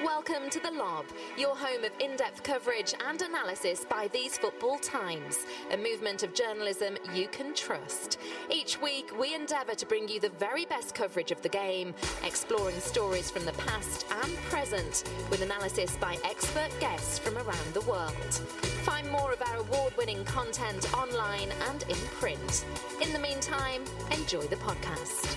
Welcome to The Lob, your home of in-depth coverage and analysis by These Football Times, a movement of journalism you can trust. Each week, we endeavour to bring you the very best coverage of the game, exploring stories from the past and present, with analysis by expert guests from around the world. Find more of our award-winning content online and in print. In the meantime, enjoy the podcast.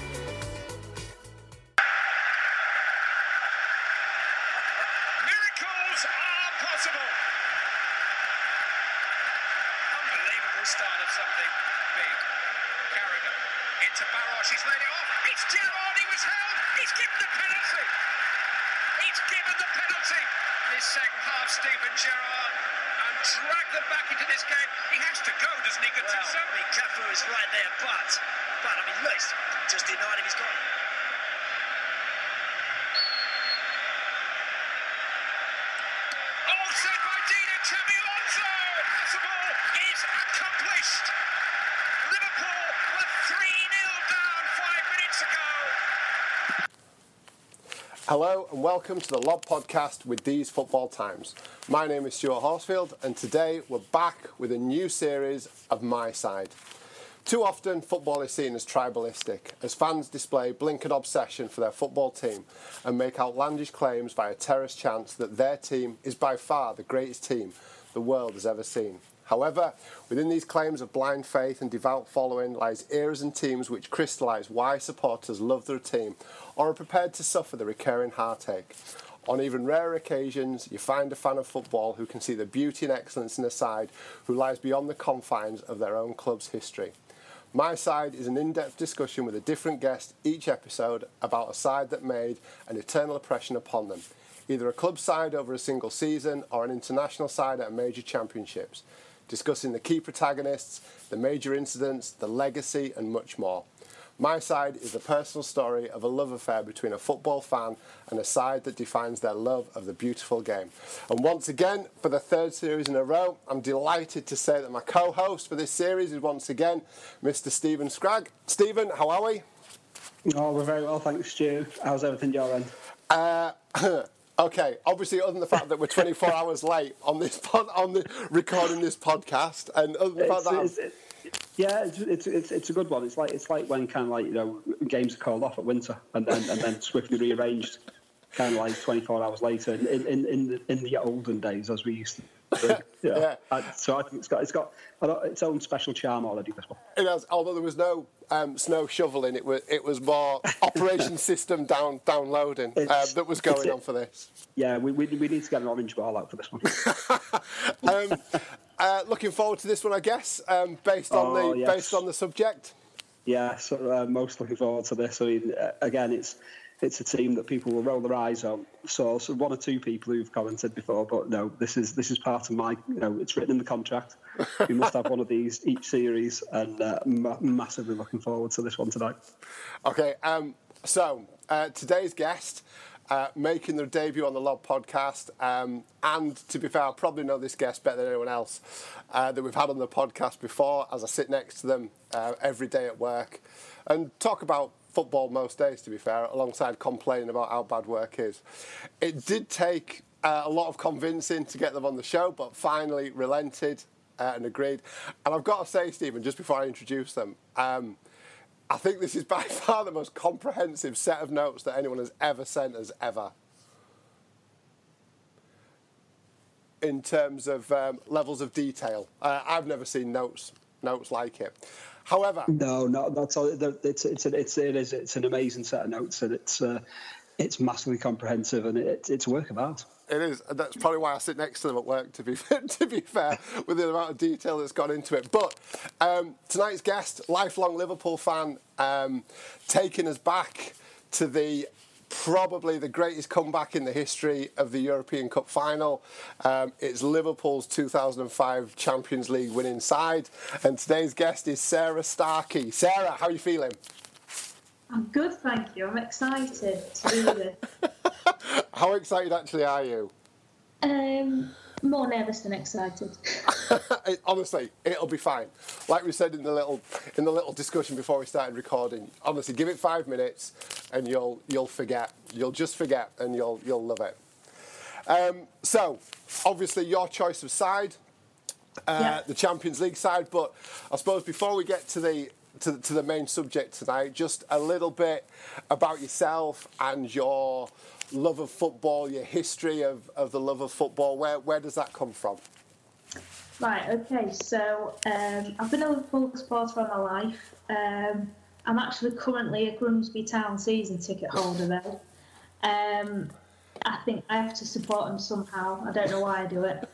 Start of something big. Carragher into Barros, he's laid it off. It's Gerrard, he was held. He's given the penalty. He's given the penalty. This second half, Steven Gerrard, and drag them back into this game. He has to go, doesn't he, Gattuso? Well, I mean, Cafu is right there, but I mean, look, just denied him. He's got. Offside by Dina Xabi Alonso. The ball is accomplished. Liverpool were 3-0 down 5 minutes ago. Hello and welcome to the Lob Podcast with These Football Times. My name is Stuart Horsfield and today we're back with a new series of My Side. Too often football is seen as tribalistic, as fans display blinkered obsession for their football team and make outlandish claims via terrace chants that their team is by far the greatest team the world has ever seen. However, within these claims of blind faith and devout following lies eras and teams which crystallise why supporters love their team or are prepared to suffer the recurring heartache. On even rarer occasions, you find a fan of football who can see the beauty and excellence in a side who lies beyond the confines of their own club's history. My Side is an in-depth discussion with a different guest each episode about a side that made an eternal impression upon them, either a club side over a single season or an international side at major championships, discussing the key protagonists, the major incidents, the legacy and much more. My Side is the personal story of a love affair between a football fan and a side that defines their love of the beautiful game. And once again, for the third series in a row, I'm delighted to say that my co-host for this series is once again Mr. Stephen Scragg. Stephen, how are we? Oh, we're very well, thanks, Stu. How's everything your end? Okay, obviously, other than the fact that we're 24 hours late on this recording this podcast, and other than the fact that it's a good one. It's like when kind of like, you know, games are called off at winter and then swiftly rearranged, kind of like 24 hours later in the olden days as we used to do. Yeah. So I think it's got its own special charm already. This one. It has, although there was no snow shoveling. It was more operation system downloading that was going on for this. Yeah, we need to get an orange ball out for this one. Looking forward to this one, I guess, based on the subject. Yeah, so most looking forward to this. I mean, again, it's a team that people will roll their eyes on. So one or two people who've commented before, but no, this is part of my, you know, it's written in the contract. We must have one of these each series, and massively looking forward to this one tonight. Okay, so today's guest. Making their debut on the Lob podcast, and to be fair, I probably know this guest better than anyone else that we've had on the podcast before, as I sit next to them every day at work and talk about football most days, to be fair, alongside complaining about how bad work is. It did take a lot of convincing to get them on the show, but finally relented and agreed. And I've got to say, Stephen, just before I introduce them, I think this is by far the most comprehensive set of notes that anyone has ever sent us, ever. In terms of levels of detail. I've never seen notes like it. However... No, that's all. It's an amazing set of notes, and it's massively comprehensive, and it's a work of art. It is. That's probably why I sit next to them at work, to be fair, with the amount of detail that's gone into it. But tonight's guest, lifelong Liverpool fan, taking us back to probably the greatest comeback in the history of the European Cup final. It's Liverpool's 2005 Champions League winning side. And today's guest is Sarah Starkey. Sarah, how are you feeling? I'm good, thank you. I'm excited to do this. How excited actually are you? More nervous than excited. Honestly, it'll be fine. Like we said in the little discussion before we started recording. Honestly, give it 5 minutes and you'll forget. You'll just forget and you'll love it. So, obviously, your choice of side, the Champions League side. But I suppose before we get to the main subject tonight, just a little bit about yourself and your love of football, your history of the love of football. Where does that come from? Right, okay, so I've been a Liverpool supporter all my life. I'm actually currently a Grimsby Town season ticket holder though. I think I have to support them somehow. I don't know why I do it.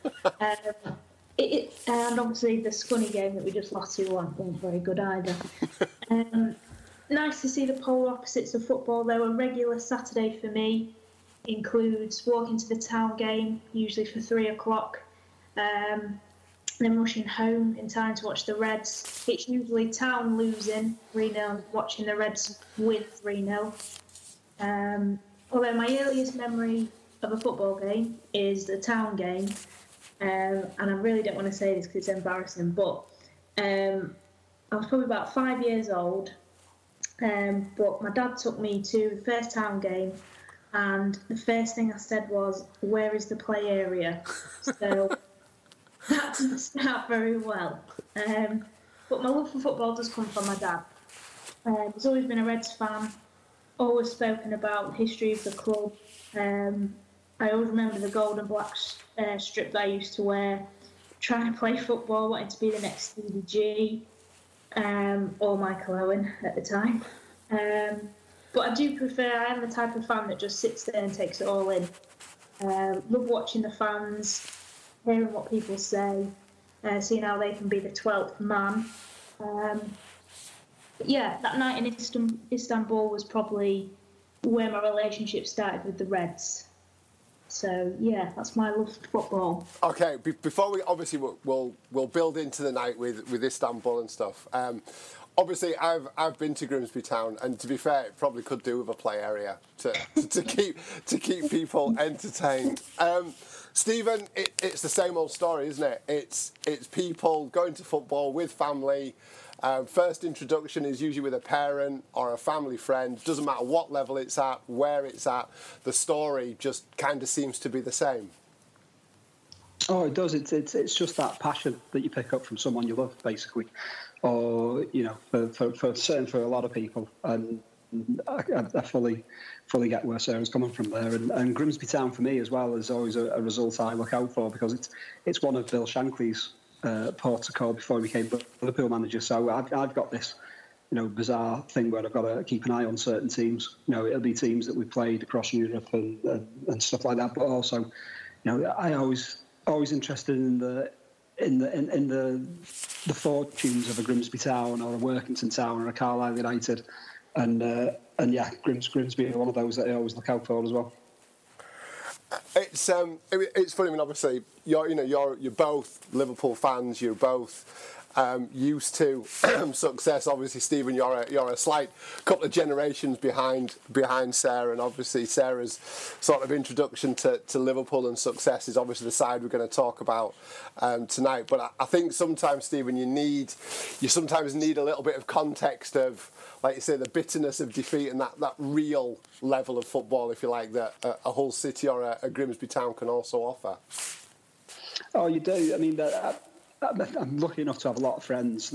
And obviously the Scunny game that we just lost to wasn't very good either. Nice to see the polar opposites of football though. A regular Saturday for me includes walking to the Town game, usually for 3 o'clock. Then rushing home in time to watch the Reds. It's usually Town losing 3-0, watching the Reds win 3-0. Although my earliest memory of a football game is the Town game, and I really don't want to say this because it's embarrassing, but I was probably about 5 years old, but my dad took me to the first Town game, and the first thing I said was, "Where is the play area?" So that didn't start very well. But my love for football does come from my dad. He's always been a Reds fan, always spoken about the history of the club. I always remember the gold and black strip that I used to wear, trying to play football, wanting to be the next Stevie G or Michael Owen at the time. But I do prefer, I am the type of fan that just sits there and takes it all in. Love watching the fans, hearing what people say, seeing how they can be the 12th man. But yeah, that night in Istanbul was probably where my relationship started with the Reds. So yeah, that's my love for football. Okay, before we obviously we'll build into the night with Istanbul and stuff. Obviously, I've been to Grimsby Town, and to be fair, it probably could do with a play area to keep people entertained. Stephen, it's the same old story, isn't it? It's people going to football with family. First introduction is usually with a parent or a family friend. Doesn't matter what level it's at, where it's at. The story just kind of seems to be the same. Oh, it does. It's just that passion that you pick up from someone you love, basically, or for a lot of people. And I fully get where Sarah's coming from there. And Grimsby Town for me as well is always a result I look out for, because it's one of Bill Shankly's ports of call before he became Liverpool manager. So I've got this, bizarre thing where I've got to keep an eye on certain teams. It'll be teams that we played across Europe and stuff like that. But also, I always interested in the fortunes of a Grimsby Town or a Workington Town or a Carlisle United, and yeah, Grimsby are one of those that I always look out for as well. It's funny. I mean, obviously, you're both Liverpool fans. You're both used to success. Obviously, Stephen, you're a slight couple of generations behind Sarah, and obviously Sarah's sort of introduction to Liverpool and success is obviously the side we're going to talk about tonight. But I think sometimes, Stephen, you sometimes need a little bit of context of, like you say, the bitterness of defeat and that real level of football, if you like, that a Hull City or a Grimsby Town can also offer. Oh, you do. I mean, I'm lucky enough to have a lot of friends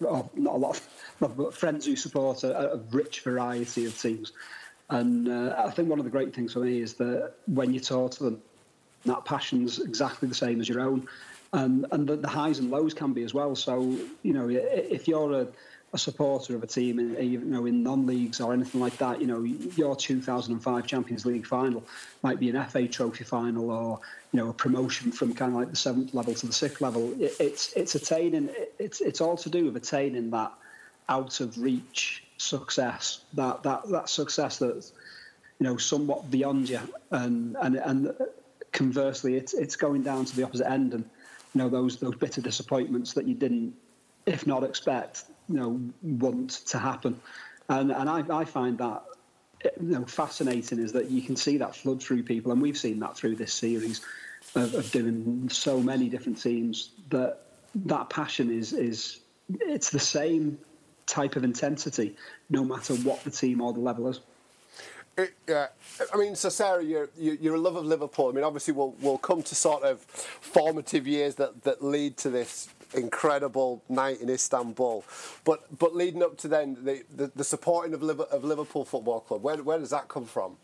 but friends who support a rich variety of teams. And I think one of the great things for me is that when you talk to them, that passion's exactly the same as your own. And the highs and lows can be as well. So, if you're a supporter of a team in non-leagues or anything like that, your 2005 Champions League final might be an FA Trophy final, or a promotion from kind of like the 7th level to the 6th level. It's attaining. It's all to do with attaining that out of reach success, that success that's somewhat beyond you, and conversely, it's going down to the opposite end, and those bitter disappointments that you didn't, if not expect, want to happen. And I find that fascinating, is that you can see that flood through people, and we've seen that through this series of doing so many different teams, that passion is it's the same type of intensity no matter what the team or the level is. I mean, so Sarah, you're a love of Liverpool. I mean, obviously, we'll come to sort of formative years that lead to this incredible night in Istanbul. But leading up to then, the supporting of Liverpool Football Club, where does that come from?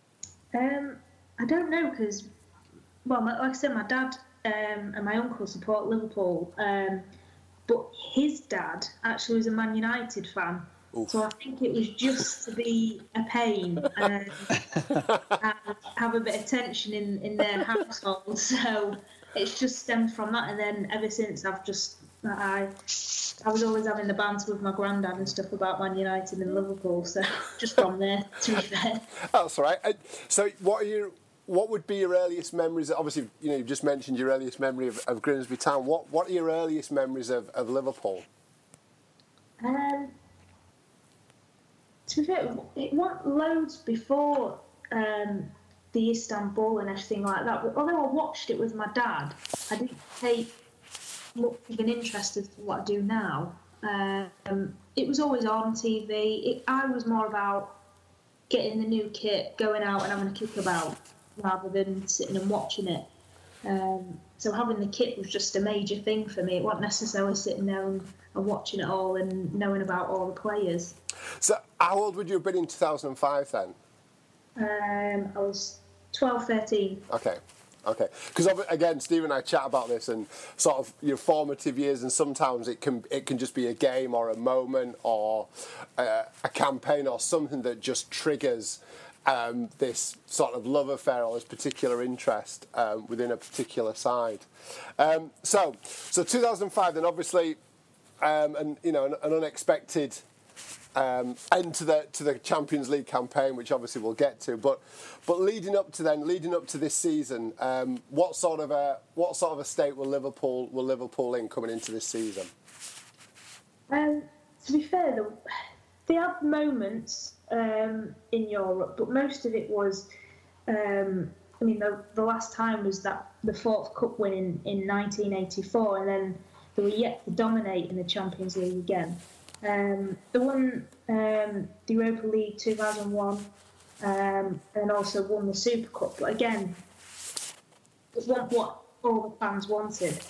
I don't know, because, well, like I said, my dad and my uncle support Liverpool, but his dad actually was a Man United fan. Oof. So I think it was just to be a pain and have a bit of tension in their household. So it's just stemmed from that, and then ever since I was always having the banter with my granddad and stuff about Man United and Liverpool. So just from there, to be fair. That's all right. So what would be your earliest memories? Obviously, you've just mentioned your earliest memory of Grimsby Town. What are your earliest memories of Liverpool? To be fair, it wasn't loads before the Istanbul and everything like that. But although I watched it with my dad, I didn't take much of an interest in what I do now. It was always on TV. I was more about getting the new kit, going out and having a kick about, rather than sitting and watching it. So having the kit was just a major thing for me. It wasn't necessarily sitting there and watching it all and knowing about all the players. So how old would you have been in 2005 then? I was 12, 13. Okay. Because again, Steve and I chat about this and sort of your formative years, and sometimes it can just be a game or a moment or a campaign or something that just triggers this sort of love affair or this particular interest within a particular side. So 2005 then, obviously, and an unexpected end to the Champions League campaign, which obviously we'll get to. But leading up to this season, what sort of a state will Liverpool in coming into this season? To be fair, they had moments in Europe, but most of it was. The last time was the fourth cup win in 1984, and then they were yet to dominate in the Champions League again. They won the Europa League 2001 and also won the Super Cup. But again, it wasn't what all the fans wanted.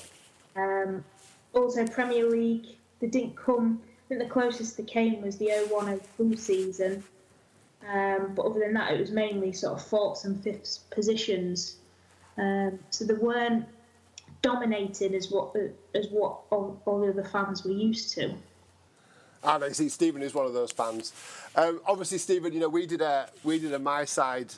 Also, Premier League, they didn't come. I think the closest they came was the 01-02 season. But other than that, it was mainly sort of fourths and fifths positions. So they weren't dominated as what all the other fans were used to. And I see Stephen is one of those fans. Obviously, Stephen, we did a My Side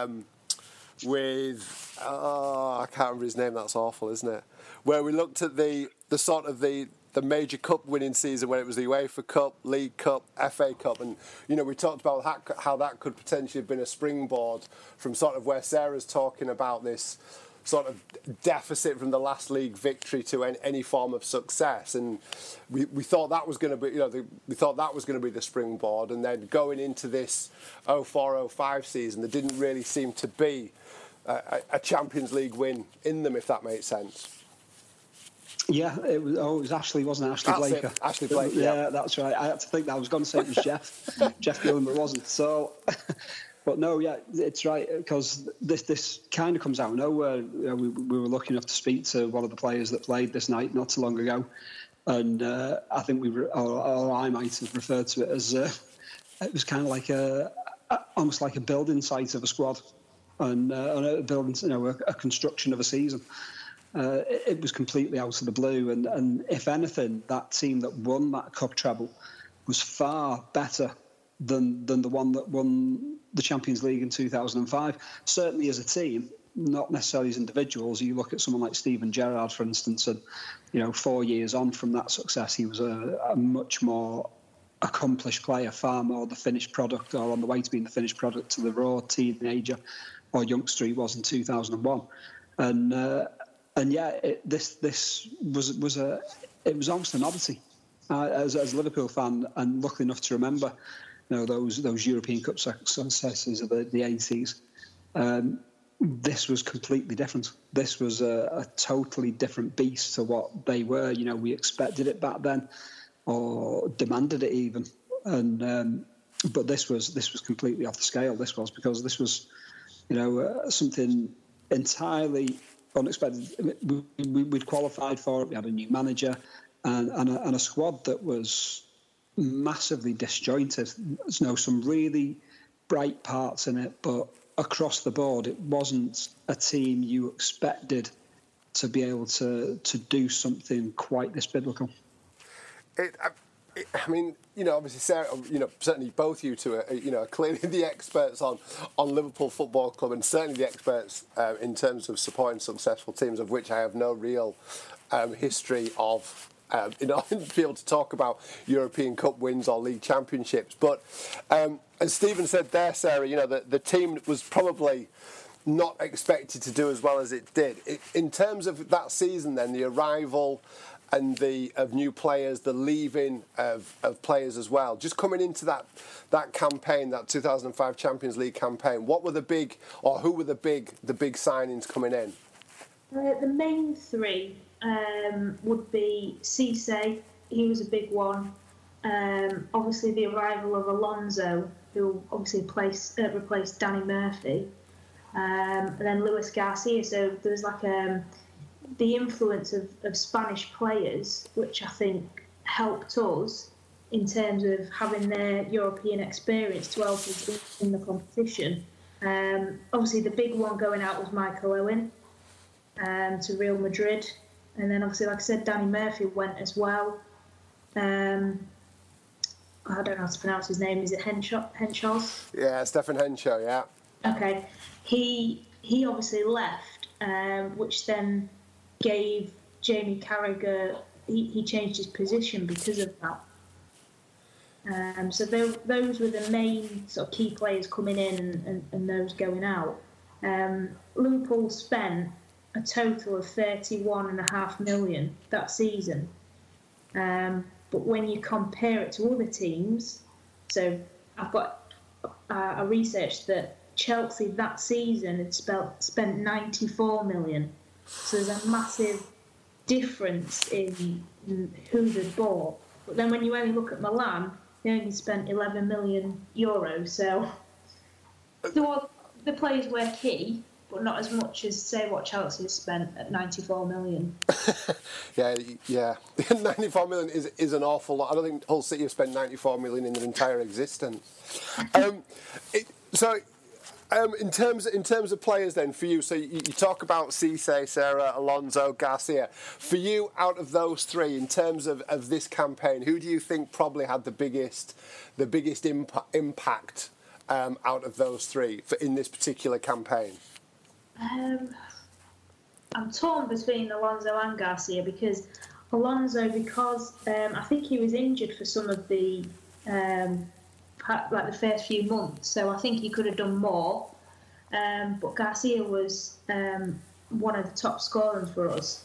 with I can't remember his name. That's awful, isn't it? Where we looked at the sort of the major cup winning season, when it was the UEFA Cup, League Cup, FA Cup, and we talked about how that could potentially have been a springboard from sort of where Sarah's talking about this sort of deficit from the last league victory to any form of success, and we thought that was going to be the springboard, and then going into this 04-05 season, there didn't really seem to be a Champions League win in them, if that makes sense. Yeah, it was Ashley, wasn't it? Ashley Blaker. Ashley Blaker. Yeah, that's right. I had to think that. I was going to say it was Jeff Gillen, but it wasn't. So. But no, yeah, it's right, because this kind of comes out of nowhere. We were lucky enough to speak to one of the players that played this night not too long ago, and I think or I might have referred to it as it was kind of like almost like a building site of a squad, and a building, a construction of a season. It was completely out of the blue, and if anything, that team that won that cup treble was far better than the one that won the Champions League in 2005. Certainly as a team, not necessarily as individuals. You look at someone like Steven Gerrard, for instance, and 4 years on from that success, he was a much more accomplished player, far more the finished product, or on the way to being the finished product to the raw teenager or youngster he was in 2001. And yeah, this was almost an oddity. As a Liverpool fan, and lucky enough to remember those European Cup successes of the 80s, this was completely different. This was a totally different beast to what they were. We expected it back then, or demanded it even. And But this was completely off the scale. This was because this was, something entirely unexpected. We'd qualified for it. We had a new manager and a squad that was massively disjointed. There's some really bright parts in it, but across the board, it wasn't a team you expected to be able to do something quite this biblical. Obviously, Sarah, certainly both you two are, clearly the experts on Liverpool Football Club, and certainly the experts in terms of supporting successful teams, of which I have no real history of. Be able to talk about European Cup wins or league championships. But as Stephen said there, Sarah, the team was probably not expected to do as well as it did. In terms of that season, then, the arrival and of new players, the leaving of players as well. Just coming into that campaign, that 2005 Champions League campaign, who were the big signings coming in? The main three would be Cisse. He was a big one. Obviously, the arrival of Alonso, who obviously replaced Danny Murphy, and then Luis Garcia. So there's the influence of Spanish players, which I think helped us in terms of having their European experience to help us in the competition. Obviously, the big one going out was Michael Owen to Real Madrid. And then, obviously, like I said, Danny Murphy went as well. I don't know how to pronounce his name. Is it Henshaw? Yeah, Stefan Henshaw, yeah. Okay. He obviously left, which then gave Jamie Carragher, he changed his position because of that. So those were the main sort of key players coming in and those going out. Liverpool spent a total of 31.5 million that season. But when you compare it to other teams, so I've got I researched that Chelsea that season had spent 94 million. So there's a massive difference in who they bought. But then when you only look at Milan, they only spent 11 million euros. So the players were key, but not as much as, say, what Chelsea has spent at 94 million. yeah. 94 million is an awful lot. I don't think Hull City have spent 94 million in their entire existence. In terms of players then, for you, so you talk about Cisse, Sarah, Alonso, Garcia. For you, out of those three, in terms of this campaign, who do you think probably had the biggest impact out of those three in this particular campaign? I'm torn between Alonso and Garcia because I think he was injured for some of the the first few months, so I think he could have done more. But Garcia was one of the top scorers for us.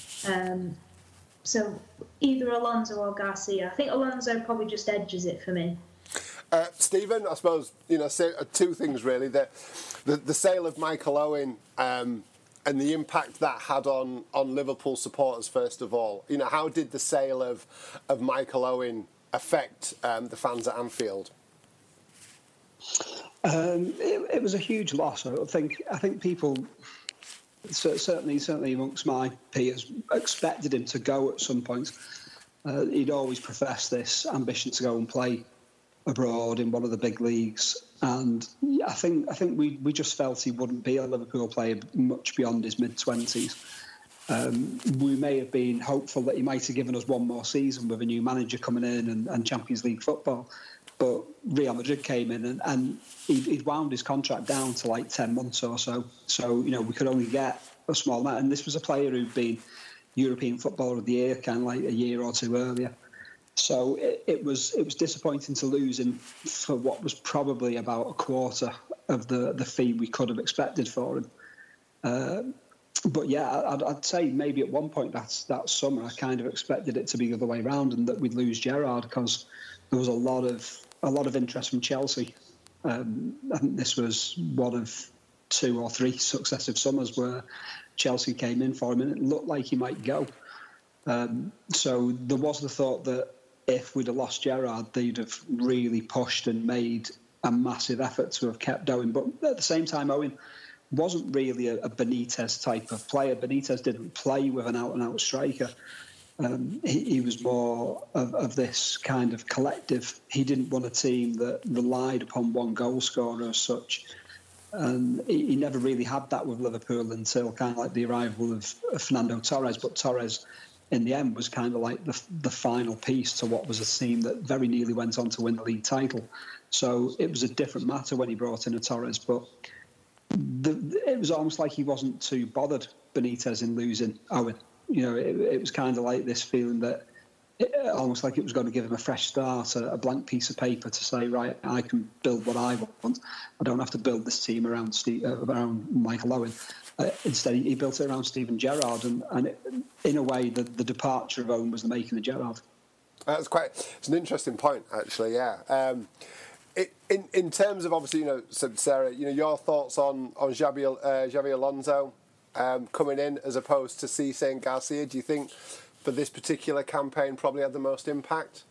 So either Alonso or Garcia. I think Alonso probably just edges it for me. Stephen, I suppose, two things really. The sale of Michael Owen and the impact that had on Liverpool supporters, first of all. How did the sale of Michael Owen affect the fans at Anfield? It was a huge loss. I think people, certainly amongst my peers, expected him to go at some point. He'd always professed this ambition to go and play abroad in one of the big leagues, and I think we just felt he wouldn't be a Liverpool player much beyond his mid-20s. We may have been hopeful that he might have given us one more season with a new manager coming in and Champions League football, but Real Madrid came in and he'd wound his contract down to 10 months or so. So we could only get a small amount, and this was a player who'd been European Footballer of the Year kind of a year or two earlier. So it was disappointing to lose him for what was probably about a quarter of the fee we could have expected for him. But yeah, I'd say maybe at one point that summer I kind of expected it to be the other way around and that we'd lose Gerrard because there was a lot of interest from Chelsea. I think this was one of 2 or 3 successive summers where Chelsea came in for him and it looked like he might go. So there was the thought that if we'd have lost Gerrard, they'd have really pushed and made a massive effort to have kept Owen. But at the same time, Owen wasn't really a Benitez type of player. Benitez didn't play with an out-and-out striker. He was more of this kind of collective. He didn't want a team that relied upon one goal scorer as such. And he never really had that with Liverpool until kind of like the arrival of Fernando Torres. But Torres, in the end, was kind of like the final piece to what was a team that very nearly went on to win the league title. So it was a different matter when he brought in a Torres. But it was almost like he wasn't too bothered, Benitez, in losing Owen. It was kind of like this feeling that almost like it was going to give him a fresh start, a blank piece of paper to say, right, I can build what I want. I don't have to build this team around Michael Owen. Instead, he built it around Steven Gerrard, and in a way, the departure of Owen was the making of Gerrard. It's an interesting point, actually. Yeah. In terms of obviously, Sarah, your thoughts on Xabi Alonso coming in as opposed to Cisse and Garcia. Do you think for this particular campaign probably had the most impact?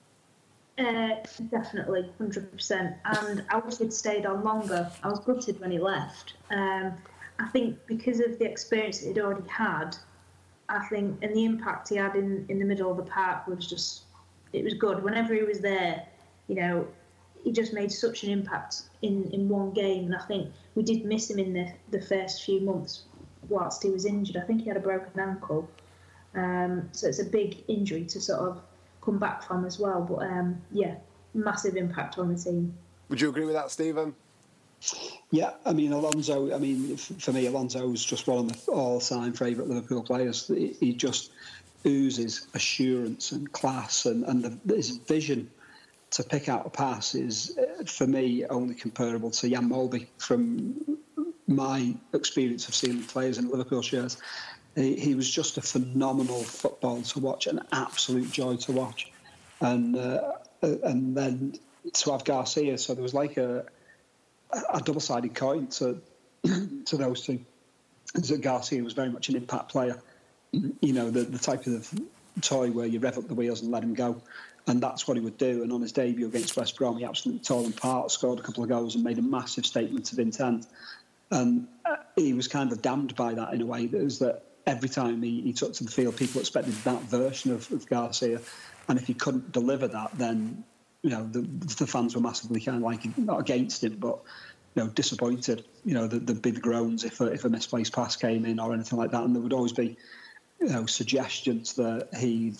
Definitely, 100%. And I wish he'd stayed on longer. I was gutted when he left. I think because of the experience that he'd already had, and the impact he had in the middle of the park it was good. Whenever he was there, he just made such an impact in one game. And I think we did miss him in the first few months whilst he was injured. I think he had a broken ankle. So it's a big injury to sort of come back from as well. But massive impact on the team. Would you agree with that, Stephen? Yeah, Alonso, for me, Alonso's just one of the all-time favourite Liverpool players. He just oozes assurance and class, and his vision to pick out a pass is, for me, only comparable to Jan Molby from my experience of seeing players in Liverpool shirts. He was just a phenomenal football to watch, an absolute joy to watch. And then to have Garcia, so there was like a double-sided coin to those two. So Garcia was very much an impact player. The type of toy where you rev up the wheels and let him go. And that's what he would do. And on his debut against West Brom, he absolutely tore them apart, scored a couple of goals and made a massive statement of intent. And he was kind of damned by that in a way. That was that every time he took to the field, people expected that version of Garcia. And if he couldn't deliver that, then, the fans were massively kind of like, not against him, but, disappointed. There'd be the groans if a misplaced pass came in or anything like that. And there would always be, suggestions that he'd,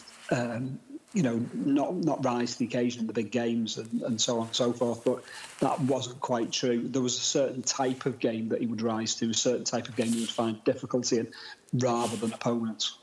not rise to the occasion in the big games and so on and so forth. But that wasn't quite true. There was a certain type of game that he would rise to, a certain type of game he would find difficulty in, rather than opponents.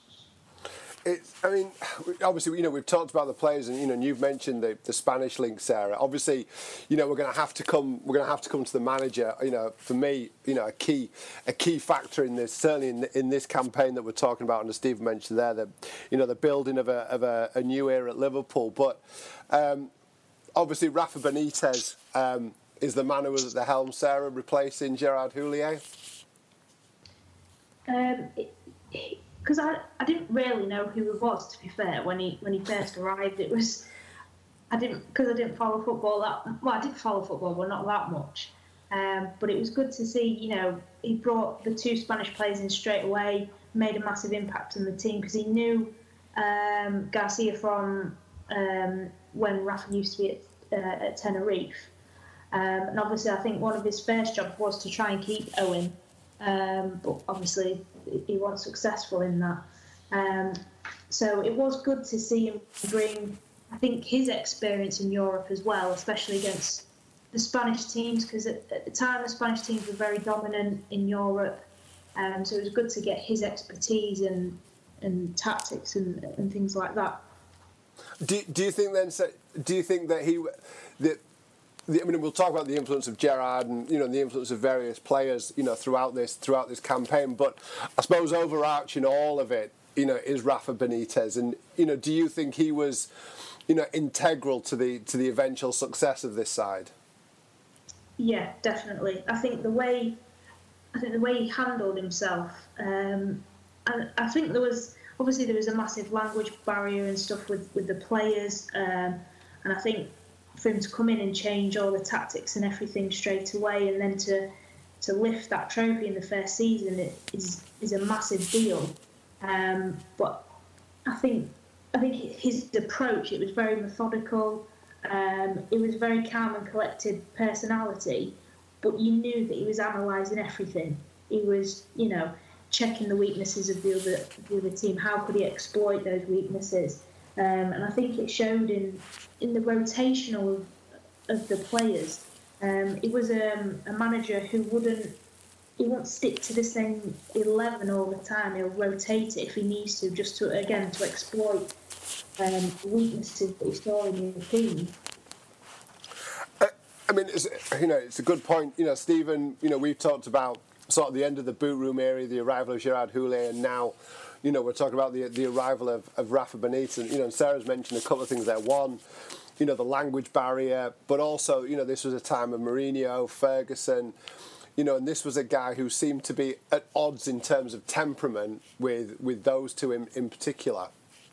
Obviously, we've talked about the players, and you've mentioned the Spanish link, Sarah. Obviously, we're going to have to come to the manager. For me, a key factor in this, certainly in this campaign that we're talking about, and as Steve mentioned there, the building of a new era at Liverpool. But obviously, Rafa Benitez is the man who was at the helm, Sarah, replacing Gerard Houllier. Because I didn't really know who he was, to be fair, when he first arrived. I didn't follow football I did follow football, but not that much. But it was good to see, he brought the two Spanish players in straight away, made a massive impact on the team, because he knew Garcia from when Rafa used to be at Tenerife. And obviously, I think one of his first jobs was to try and keep Owen. But obviously he wasn't successful in that. So it was good to see him bring, I think, his experience in Europe as well, especially against the Spanish teams, because at the time the Spanish teams were very dominant in Europe. So it was good to get his expertise and tactics and things like that. Do you think then? Do you think that we'll talk about the influence of Gerrard and the influence of various players throughout this campaign, but I suppose overarching all of it is Rafa Benitez, and do you think he was integral to the eventual success of this side? Yeah, definitely. I think the way he handled himself, and I think there was obviously there was a massive language barrier and stuff with the players, and I think for him to come in and change all the tactics and everything straight away, and then to lift that trophy in the first season is a massive deal. But I think his approach, it was very methodical. It was very calm and collected personality, but you knew that he was analysing everything. He was, checking the weaknesses of the other team. How could he exploit those weaknesses? And I think it showed in the rotational of the players. It was a manager who won't stick to the same 11 all the time. He'll rotate it if he needs to, just to exploit weaknesses that he saw in the team. I mean, it's a good point. Stephen, we've talked about sort of the end of the boot room area, the arrival of Gerard Houllier, and now, we're talking about the arrival of Rafa Benitez. And Sarah's mentioned a couple of things there. One, the language barrier, but also, this was a time of Mourinho, Ferguson, and this was a guy who seemed to be at odds in terms of temperament with those two in particular.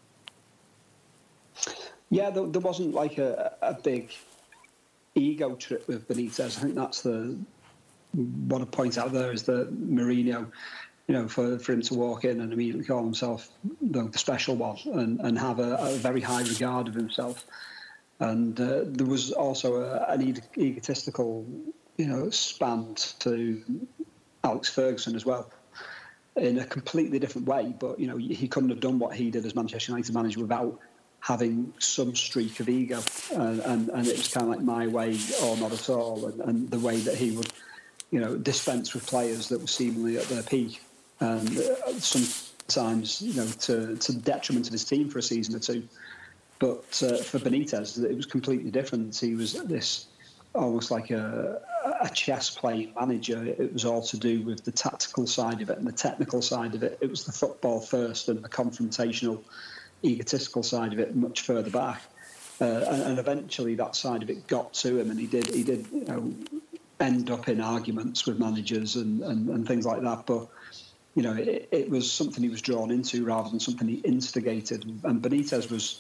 Yeah, there wasn't like a big ego trip with Benitez. I think that's what I point out there is that Mourinho, for him to walk in and immediately call himself the special one and have a very high regard of himself. And there was also an egotistical, span to Alex Ferguson as well, in a completely different way. But, he couldn't have done what he did as Manchester United manager without having some streak of ego. And it was kind of like my way or not at all. And the way that he would, dispense with players that were seemingly at their peak. And sometimes, to the detriment of his team for a season or two. But for Benitez, it was completely different. He was this almost like a chess-playing manager. It was all to do with the tactical side of it and the technical side of it. It was the football first and the confrontational, egotistical side of it much further back. And eventually that side of it got to him, and he did end up in arguments with managers and things like that. But it was something he was drawn into rather than something he instigated. And Benitez was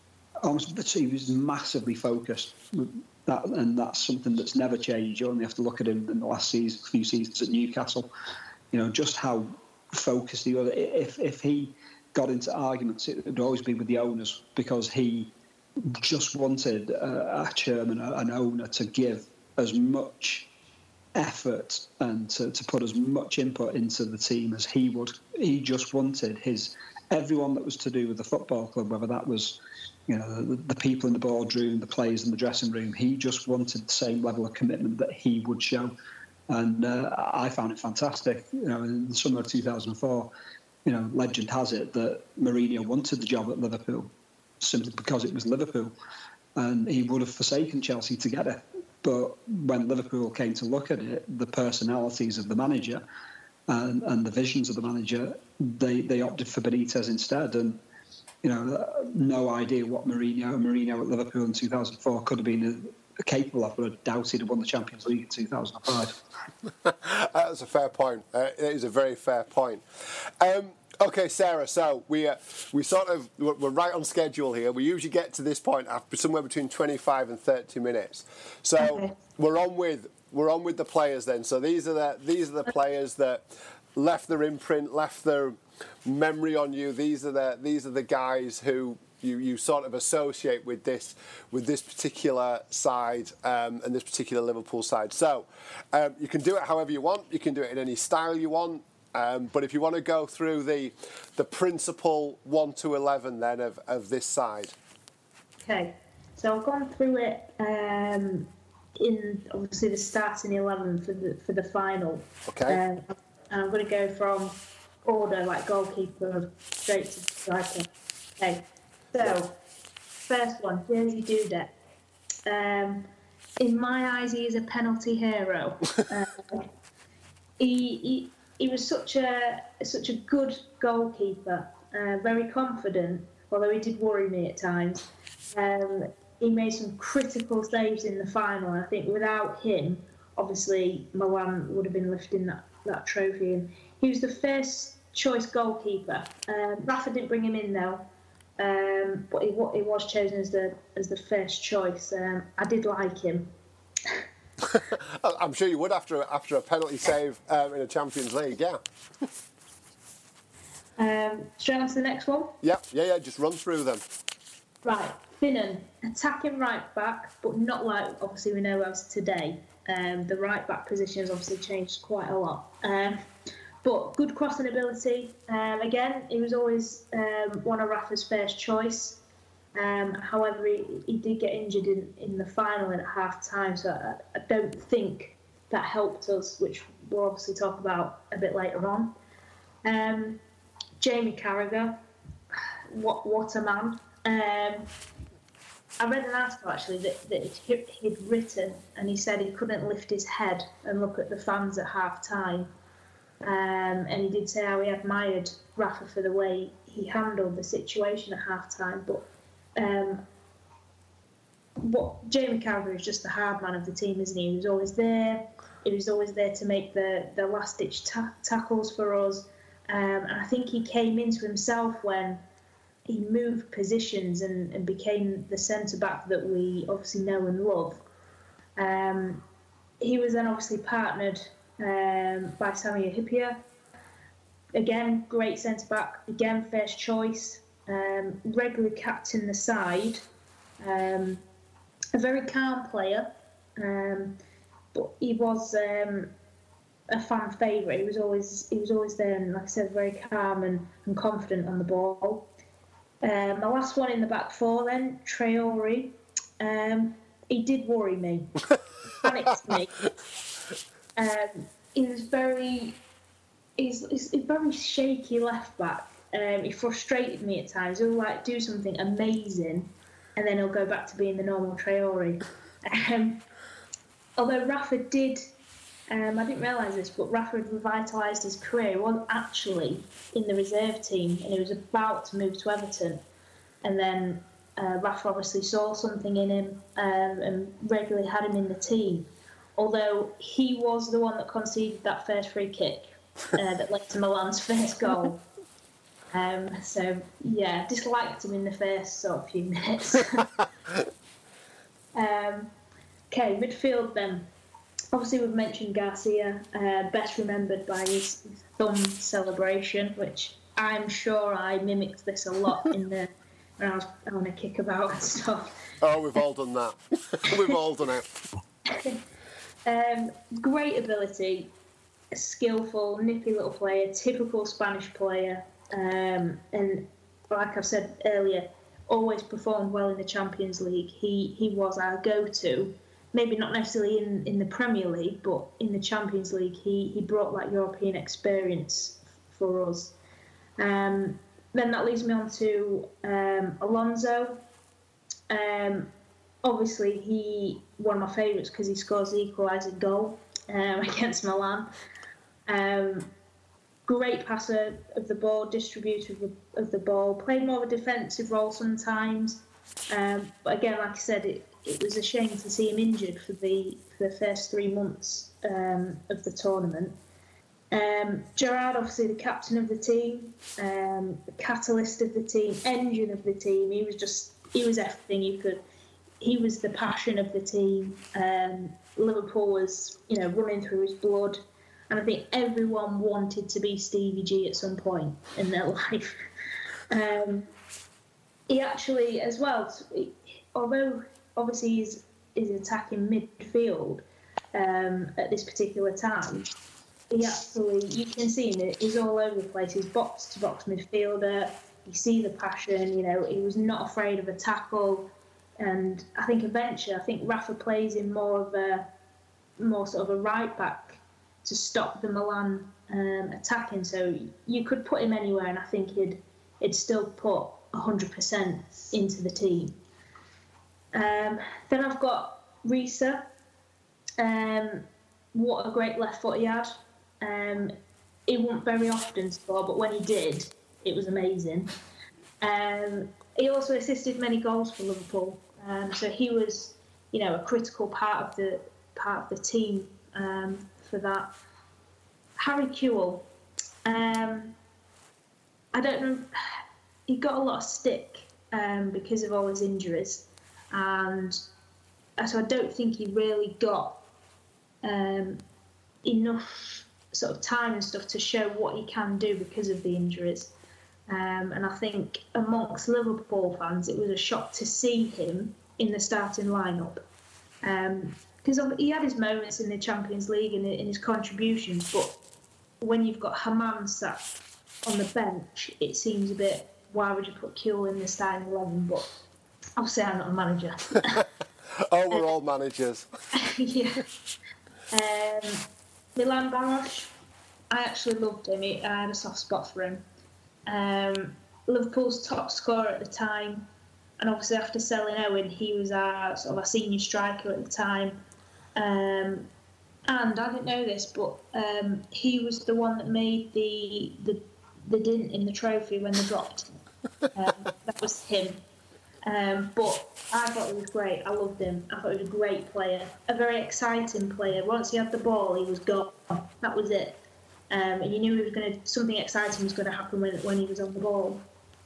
he was massively focused. And that's something that's never changed. You only have to look at him in the last few seasons at Newcastle. Just how focused he was. If he got into arguments, it would always be with the owners, because he just wanted a chairman, an owner, to give as much effort and to put as much input into the team as he would. He just wanted everyone that was to do with the football club, whether that was the people in the boardroom, the players in the dressing room. He just wanted the same level of commitment that he would show, and I found it fantastic. In the summer of 2004, legend has it that Mourinho wanted the job at Liverpool simply because it was Liverpool, and he would have forsaken Chelsea to get it. But when Liverpool came to look at it, the personalities of the manager and the visions of the manager, they opted for Benitez instead. And no idea what Mourinho at Liverpool in 2004 could have been capable of, but I doubt he'd have won the Champions League in 2005. That's a fair point. It is a very fair point. Okay, Sarah, so we're right on schedule here. We usually get to this point after somewhere between 25 and 30 minutes. So okay. We're on with the players then. So these are the players that left their imprint, left their memory on you. These are the guys who you sort of associate with this particular side and this particular Liverpool side. So you can do it however you want. You can do it in any style you want. But if you want to go through the principal 1 to 11 then of this side. Okay, so I've gone through it in obviously the starting 11 for the final. Okay. And I'm going to go from order, like goalkeeper straight to striker. Okay, so first one, Jerzy Dudek. In my eyes, he is a penalty hero. He was such a good goalkeeper, very confident, although he did worry me at times. He made some critical saves in the final. I think without him, obviously Milan would have been lifting that trophy. And he was the first choice goalkeeper. Rafa didn't bring him in though, but he was chosen as the first choice. I did like him. I'm sure you would after a penalty save in a Champions League, yeah. Straight on to the next one? Yeah, just run through them. Right, Finnan, attacking right back, but not like obviously we know as today. The right back position has obviously changed quite a lot. But good crossing ability. Again, he was always one of Rafa's first choice. However, he did get injured in the final and at half time, so I don't think that helped us, which we'll obviously talk about a bit later on. Jamie Carragher, what a man. I read an article actually that he'd written, and he said he couldn't lift his head and look at the fans at half time. And he did say how he admired Rafa for the way he handled the situation at half time, but Jamie Carragher is just the hard man of the team, isn't he? He was always there. He was always there to make the last-ditch tackles for us. And I think he came into himself when he moved positions and became the centre-back that we obviously know and love. He was then obviously partnered by Sami Hyypiä. Again, great centre-back. Again, first choice. Regularly captained the side. A very calm player, but he was a fan favourite. He was always there, and like I said, very calm and confident on the ball. My last one in the back four, then Traore. He did worry me, panicked me. He's a very shaky left back. He frustrated me at times. He'll do something amazing, and then he'll go back to being the normal Traore. Although Rafa did, I didn't realise this, but Rafa had revitalised his career. He was actually in the reserve team, and he was about to move to Everton. And then Rafa obviously saw something in him and regularly had him in the team. Although he was the one that conceded that first free kick that led to Milan's first goal. So, yeah, disliked him in the first sort of few minutes. Okay, midfield then. Obviously, we've mentioned Garcia, best remembered by his thumb celebration, which I'm sure I mimicked this a lot when I was on a kickabout and stuff. Oh, we've all done that. We've all done it. Great ability, a skillful, nippy little player, typical Spanish player. And like I've said earlier, always performed well in the Champions League. He was our go-to. Maybe not necessarily in the Premier League, but in the Champions League, he brought that European experience for us. Then that leads me on to Alonso. Obviously, one of my favourites because he scores the equalising goal against Milan. Great passer of the ball, distributor of the ball. Played more of a defensive role sometimes. But again, like I said, it was a shame to see him injured for the first 3 months of the tournament. Gerrard, obviously the captain of the team, the catalyst of the team, engine of the team. He was everything you could. He was the passion of the team. Liverpool was, running through his blood. And I think everyone wanted to be Stevie G at some point in their life. He actually, as well, although obviously he's attacking midfield at this particular time, he actually, you can see him, he's all over the place. He's box-to-box midfielder. You see the passion, he was not afraid of a tackle. And I think eventually, Rafa plays in more sort of a right back to stop the Milan attacking. So you could put him anywhere, and I think he'd still put 100% into the team. Then I've got Risa. What a great left foot he had. He won't very often score, but when he did, it was amazing. He also assisted many goals for Liverpool. So he was, a critical part of the team for that. Harry Kewell. I don't know. He got a lot of stick because of all his injuries, and so I don't think he really got enough sort of time and stuff to show what he can do because of the injuries. And I think amongst Liverpool fans, it was a shock to see him in the starting lineup. Because he had his moments in the Champions League and in his contributions, but when you've got Haman sat on the bench, it seems a bit, why would you put Kuehl in the starting 11? But obviously I'm not a manager. Oh, we're all managers. Yeah. Milan Baros, I actually loved him. I had a soft spot for him. Liverpool's top scorer at the time, and obviously after selling Owen, he was our senior striker at the time. And I didn't know this, but he was the one that made the dint in the trophy when they dropped. That was him. But I thought he was great. I loved him. I thought he was a great player, a very exciting player. Once he had the ball, he was gone. That was it. And you knew something exciting was going to happen when he was on the ball.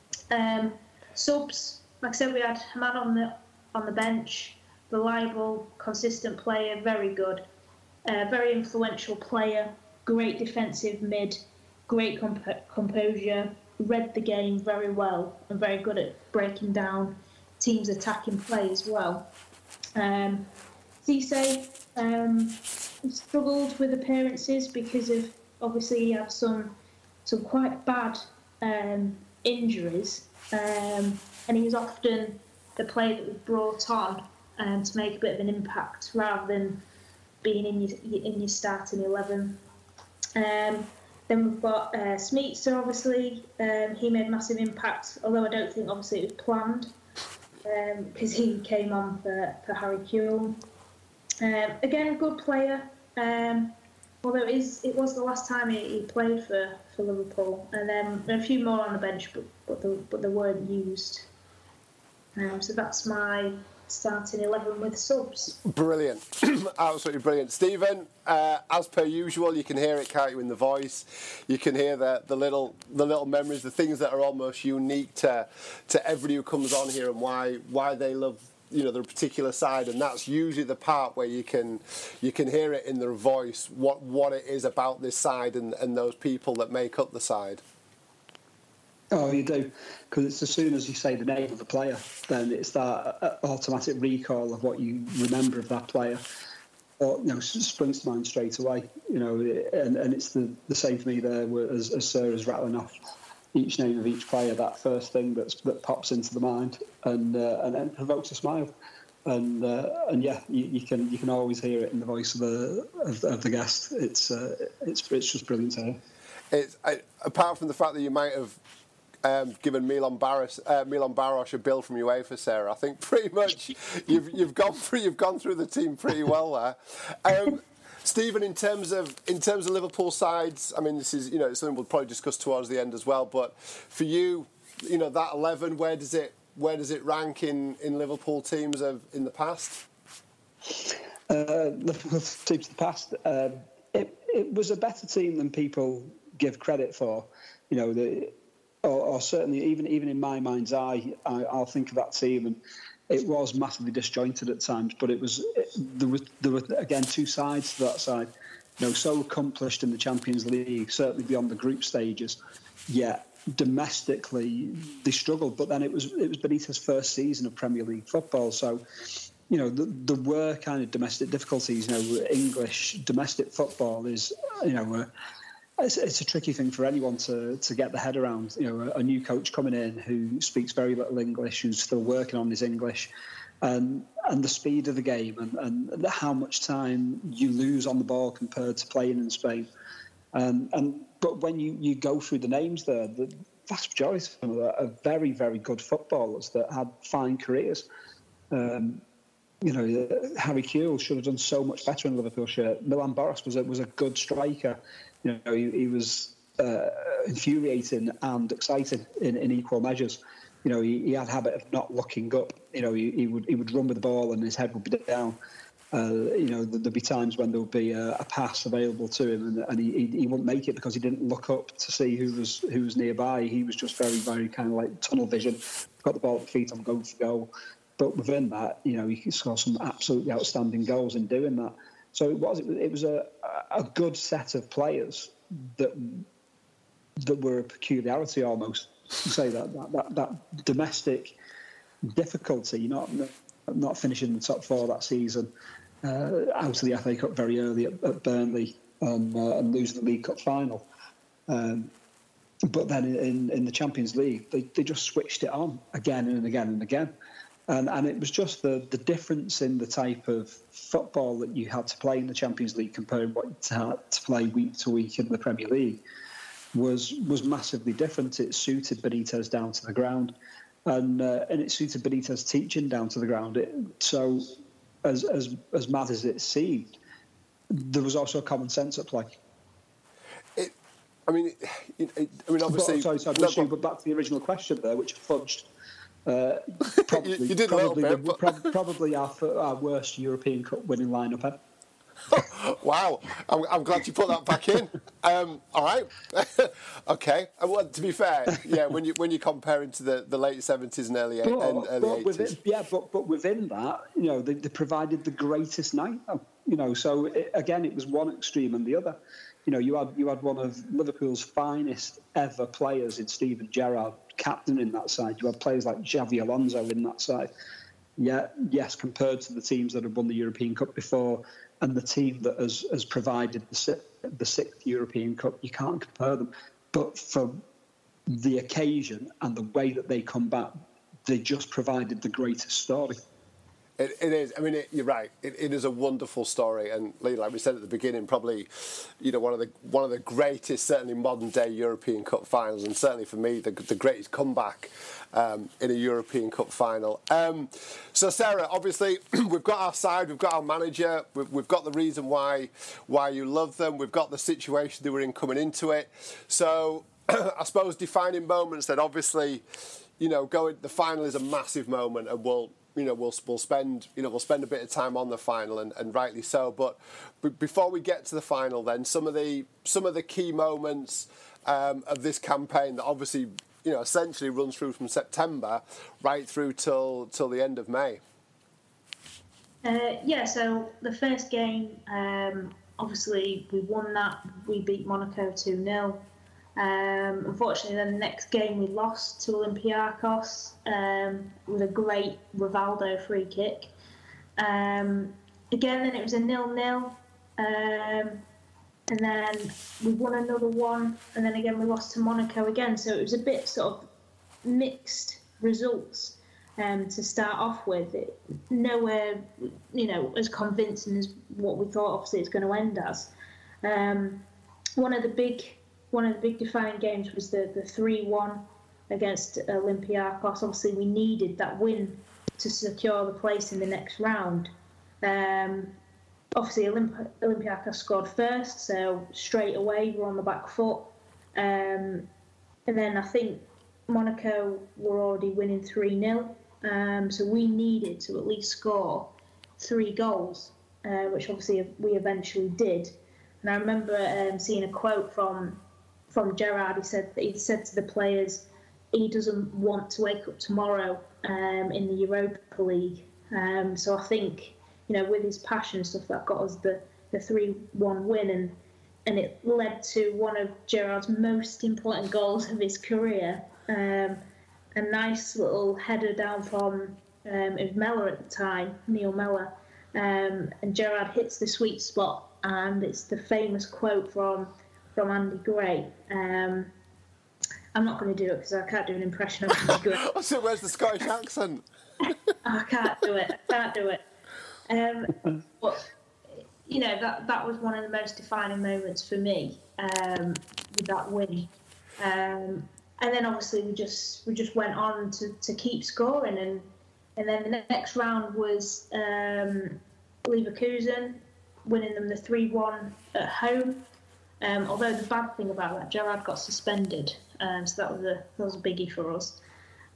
Subs, like I said, we had a man on the bench, reliable, consistent player, very good, very influential player, great defensive mid, great composure, read the game very well and very good at breaking down teams' attacking play as well. Cisse struggled with appearances because of, obviously, he had some quite bad injuries, and he was often the player that was brought on to make a bit of an impact rather than being in your starting 11. Then we've got Smeetser, obviously. He made a massive impact, although I don't think, obviously, it was planned because he came on for Harry Kewell. Again, a good player, although it was the last time he played for Liverpool. And then a few more on the bench, but they weren't used. So that's my starting 11 with subs. Brilliant. Absolutely brilliant. Stephen, as per usual, you can hear it, can't you, in the voice. You can hear the little memories, the things that are almost unique to everybody who comes on here, and why they love, you know, the particular side. And that's usually the part where you can hear it in their voice, what it is about this side and those people that make up the side. Oh, you do, because it's as soon as you say the name of the player, then it's that automatic recall of what you remember of that player, or springs to mind straight away. And it's the same for me there, as Sir is rattling off each name of each player. That first thing that pops into the mind and then provokes a smile, and yeah, you can always hear it in the voice of the guest. It's just brilliant to hear. Apart from the fact that you might have given Milan Baros a bill from UEFA, Sarah, I think pretty much you've gone through the team pretty well there. Stephen, in terms of Liverpool sides, I mean, this is something we'll probably discuss towards the end as well. But for you, that 11, where does it rank in Liverpool teams in the past? Liverpool teams of the past, it was a better team than people give credit for. Or certainly, even in my mind's eye, I'll think of that team, and it was massively disjointed at times. But there were again two sides to that side. So accomplished in the Champions League, certainly beyond the group stages. Yet domestically, they struggled. But then it was Benitez's first season of Premier League football, so there were kind of domestic difficulties. English domestic football is It's a tricky thing for anyone to get their head around. A new coach coming in who speaks very little English, who's still working on his English, and the speed of the game and how much time you lose on the ball compared to playing in Spain. But when you go through the names there, the vast majority of them are very, very good footballers that had fine careers. Harry Kewell should have done so much better in Liverpool shirt. Milan Baros was a good striker. He was infuriating and exciting in equal measures. He had a habit of not looking up. He would run with the ball and his head would be down. There'd be times when there would be a pass available to him, and he wouldn't make it because he didn't look up to see who was nearby. He was just very, very kind of like tunnel vision, got the ball at the feet on going for goal. But within that, he could score some absolutely outstanding goals in doing that. So it was a good set of players that were a peculiarity almost. Say that domestic difficulty, not finishing the top four that season, out of the FA Cup very early at Burnley, and losing the League Cup final. But then in the Champions League, they just switched it on again and again and again. And it was just the difference in the type of football that you had to play in the Champions League compared to what you had to play week to week in the Premier League was massively different. It suited Benitez down to the ground, and it suited Benitez teaching down to the ground. So as mad as it seemed, there was also common sense at play. Obviously. But back to the original question there, which fudged. Probably our worst European Cup winning lineup ever. Wow, I'm glad you put that back in. All right, okay. Well, to be fair, yeah, when you're comparing to the late 70s and early 80s, but within that, they provided the greatest night. So it was one extreme and the other. You had one of Liverpool's finest ever players in Steven Gerrard, captain in that side. You had players like Xavi Alonso in that side. Yeah, yes, compared to the teams that have won the European Cup before and the team that has provided the sixth European Cup, you can't compare them. But for the occasion and the way that they come back, they just provided the greatest story. It is. I mean, you're right. It is a wonderful story, and like we said at the beginning, probably, one of the greatest, certainly modern day European Cup finals, and certainly for me, the greatest comeback in a European Cup final. So, Sarah, obviously, we've got our side, we've got our manager, we've got the reason why you love them, we've got the situation they were in coming into it. So, I suppose defining moments that obviously, the final is a massive moment, and we'll spend a bit of time on the final, and rightly so. But before we get to the final, then some of the key moments of this campaign that obviously essentially runs through from September right through till the end of May. So the first game, obviously we won that. We beat Monaco 2-0. Unfortunately, then the next game we lost to Olympiacos with a great Rivaldo free kick. Again, then it was a 0-0, and then we won another one, and then again we lost to Monaco again. So it was a bit sort of mixed results to start off with. Nowhere, as convincing as what we thought. Obviously, it's going to end as. One of the big defining games was the 3-1 against Olympiacos. Obviously, we needed that win to secure the place in the next round. Obviously, Olympiacos scored first, so straight away we're on the back foot. And then I think Monaco were already winning 3-0. So we needed to at least score 3 goals, which obviously we eventually did. And I remember seeing a quote from Gerrard. He said to the players, he doesn't want to wake up tomorrow in the Europa League. So I think, with his passion and stuff, that got us the 3-1 win, and it led to one of Gerrard's most important goals of his career. A nice little header down from it was Mellor at the time, Neil Mellor, and Gerrard hits the sweet spot, and it's the famous quote from Andy Gray. I'm not going to do it because I can't do an impression of Andy Gray. So where's the Scottish accent? I can't do it. But that was one of the most defining moments for me with that win. And then obviously we just went on to keep scoring, and then the next round was Leverkusen, winning them the 3-1 at home. Although the bad thing about that, Gerrard got suspended, so that was a biggie for us.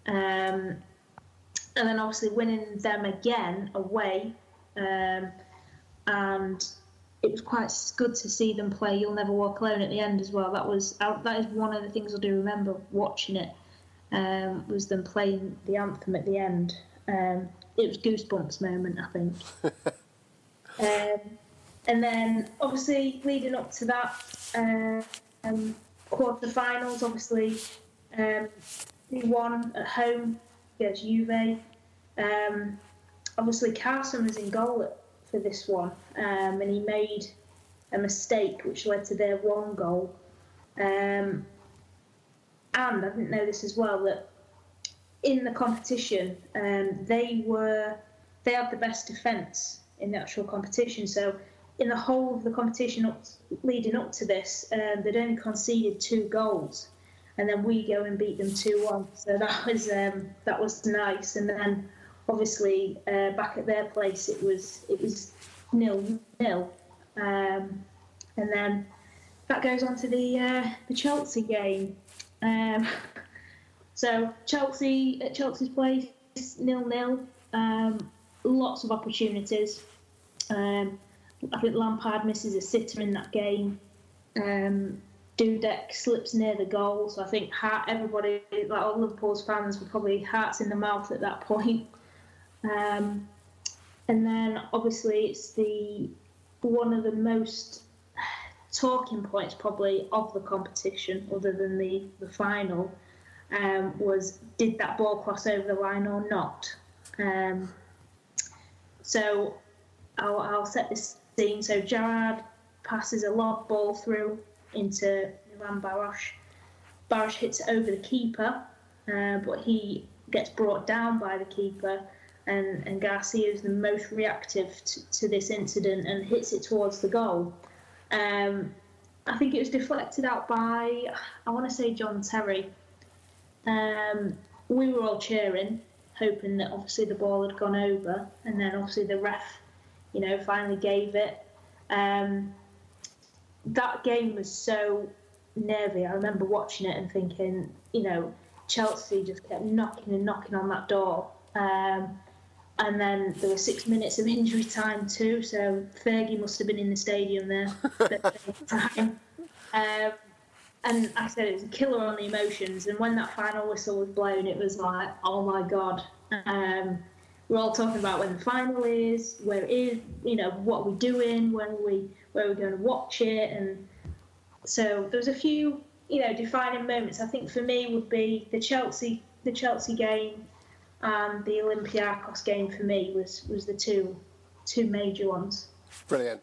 And then obviously winning them again away, and it was quite good to see them play You'll Never Walk Alone at the end as well. That is one of the things I do remember watching it, was them playing the anthem at the end. It was goosebumps moment, I think. And then, obviously, leading up to that, quarter-finals, obviously, we won at home against Juve. Obviously, Carson was in goal for this one, and he made a mistake which led to their one goal. And I didn't know this as well, that in the competition, they had the best defence in the actual competition. So in the whole of the competition leading up to this, they'd only conceded 2 goals, and then we go and beat them 2-1. So that was nice. And then obviously back at their place it was 0-0, and then that goes on to the Chelsea game. So Chelsea at Chelsea's place, 0-0. Lots of opportunities. I think Lampard misses a sitter in that game. Dudek slips near the goal, so I think everybody, like all Liverpool's fans, were probably hearts in the mouth at that point. And then obviously it's one of the most talking points probably of the competition, other than the final, was did that ball cross over the line or not? So I'll set this scene. So Gerrard passes a lob ball through into Milan Baros. Baros hits it over the keeper, but he gets brought down by the keeper, and Garcia is the most reactive to this incident and hits it towards the goal. I think it was deflected out by, I want to say, John Terry. We were all cheering, hoping that obviously the ball had gone over, and then obviously the ref, finally gave it. That game was so nervy. I remember watching it and thinking, Chelsea just kept knocking on that door. And then there were 6 minutes of injury time too, so Fergie must have been in the stadium there at the time. And I said it was a killer on the emotions, and when that final whistle was blown, it was like, oh my God. We're all talking about when the final is, where it is, what are we doing, where are we going to watch it, and so there was a few, defining moments. I think for me would be the Chelsea game, and the Olympiacos game for me was the two major ones. Brilliant.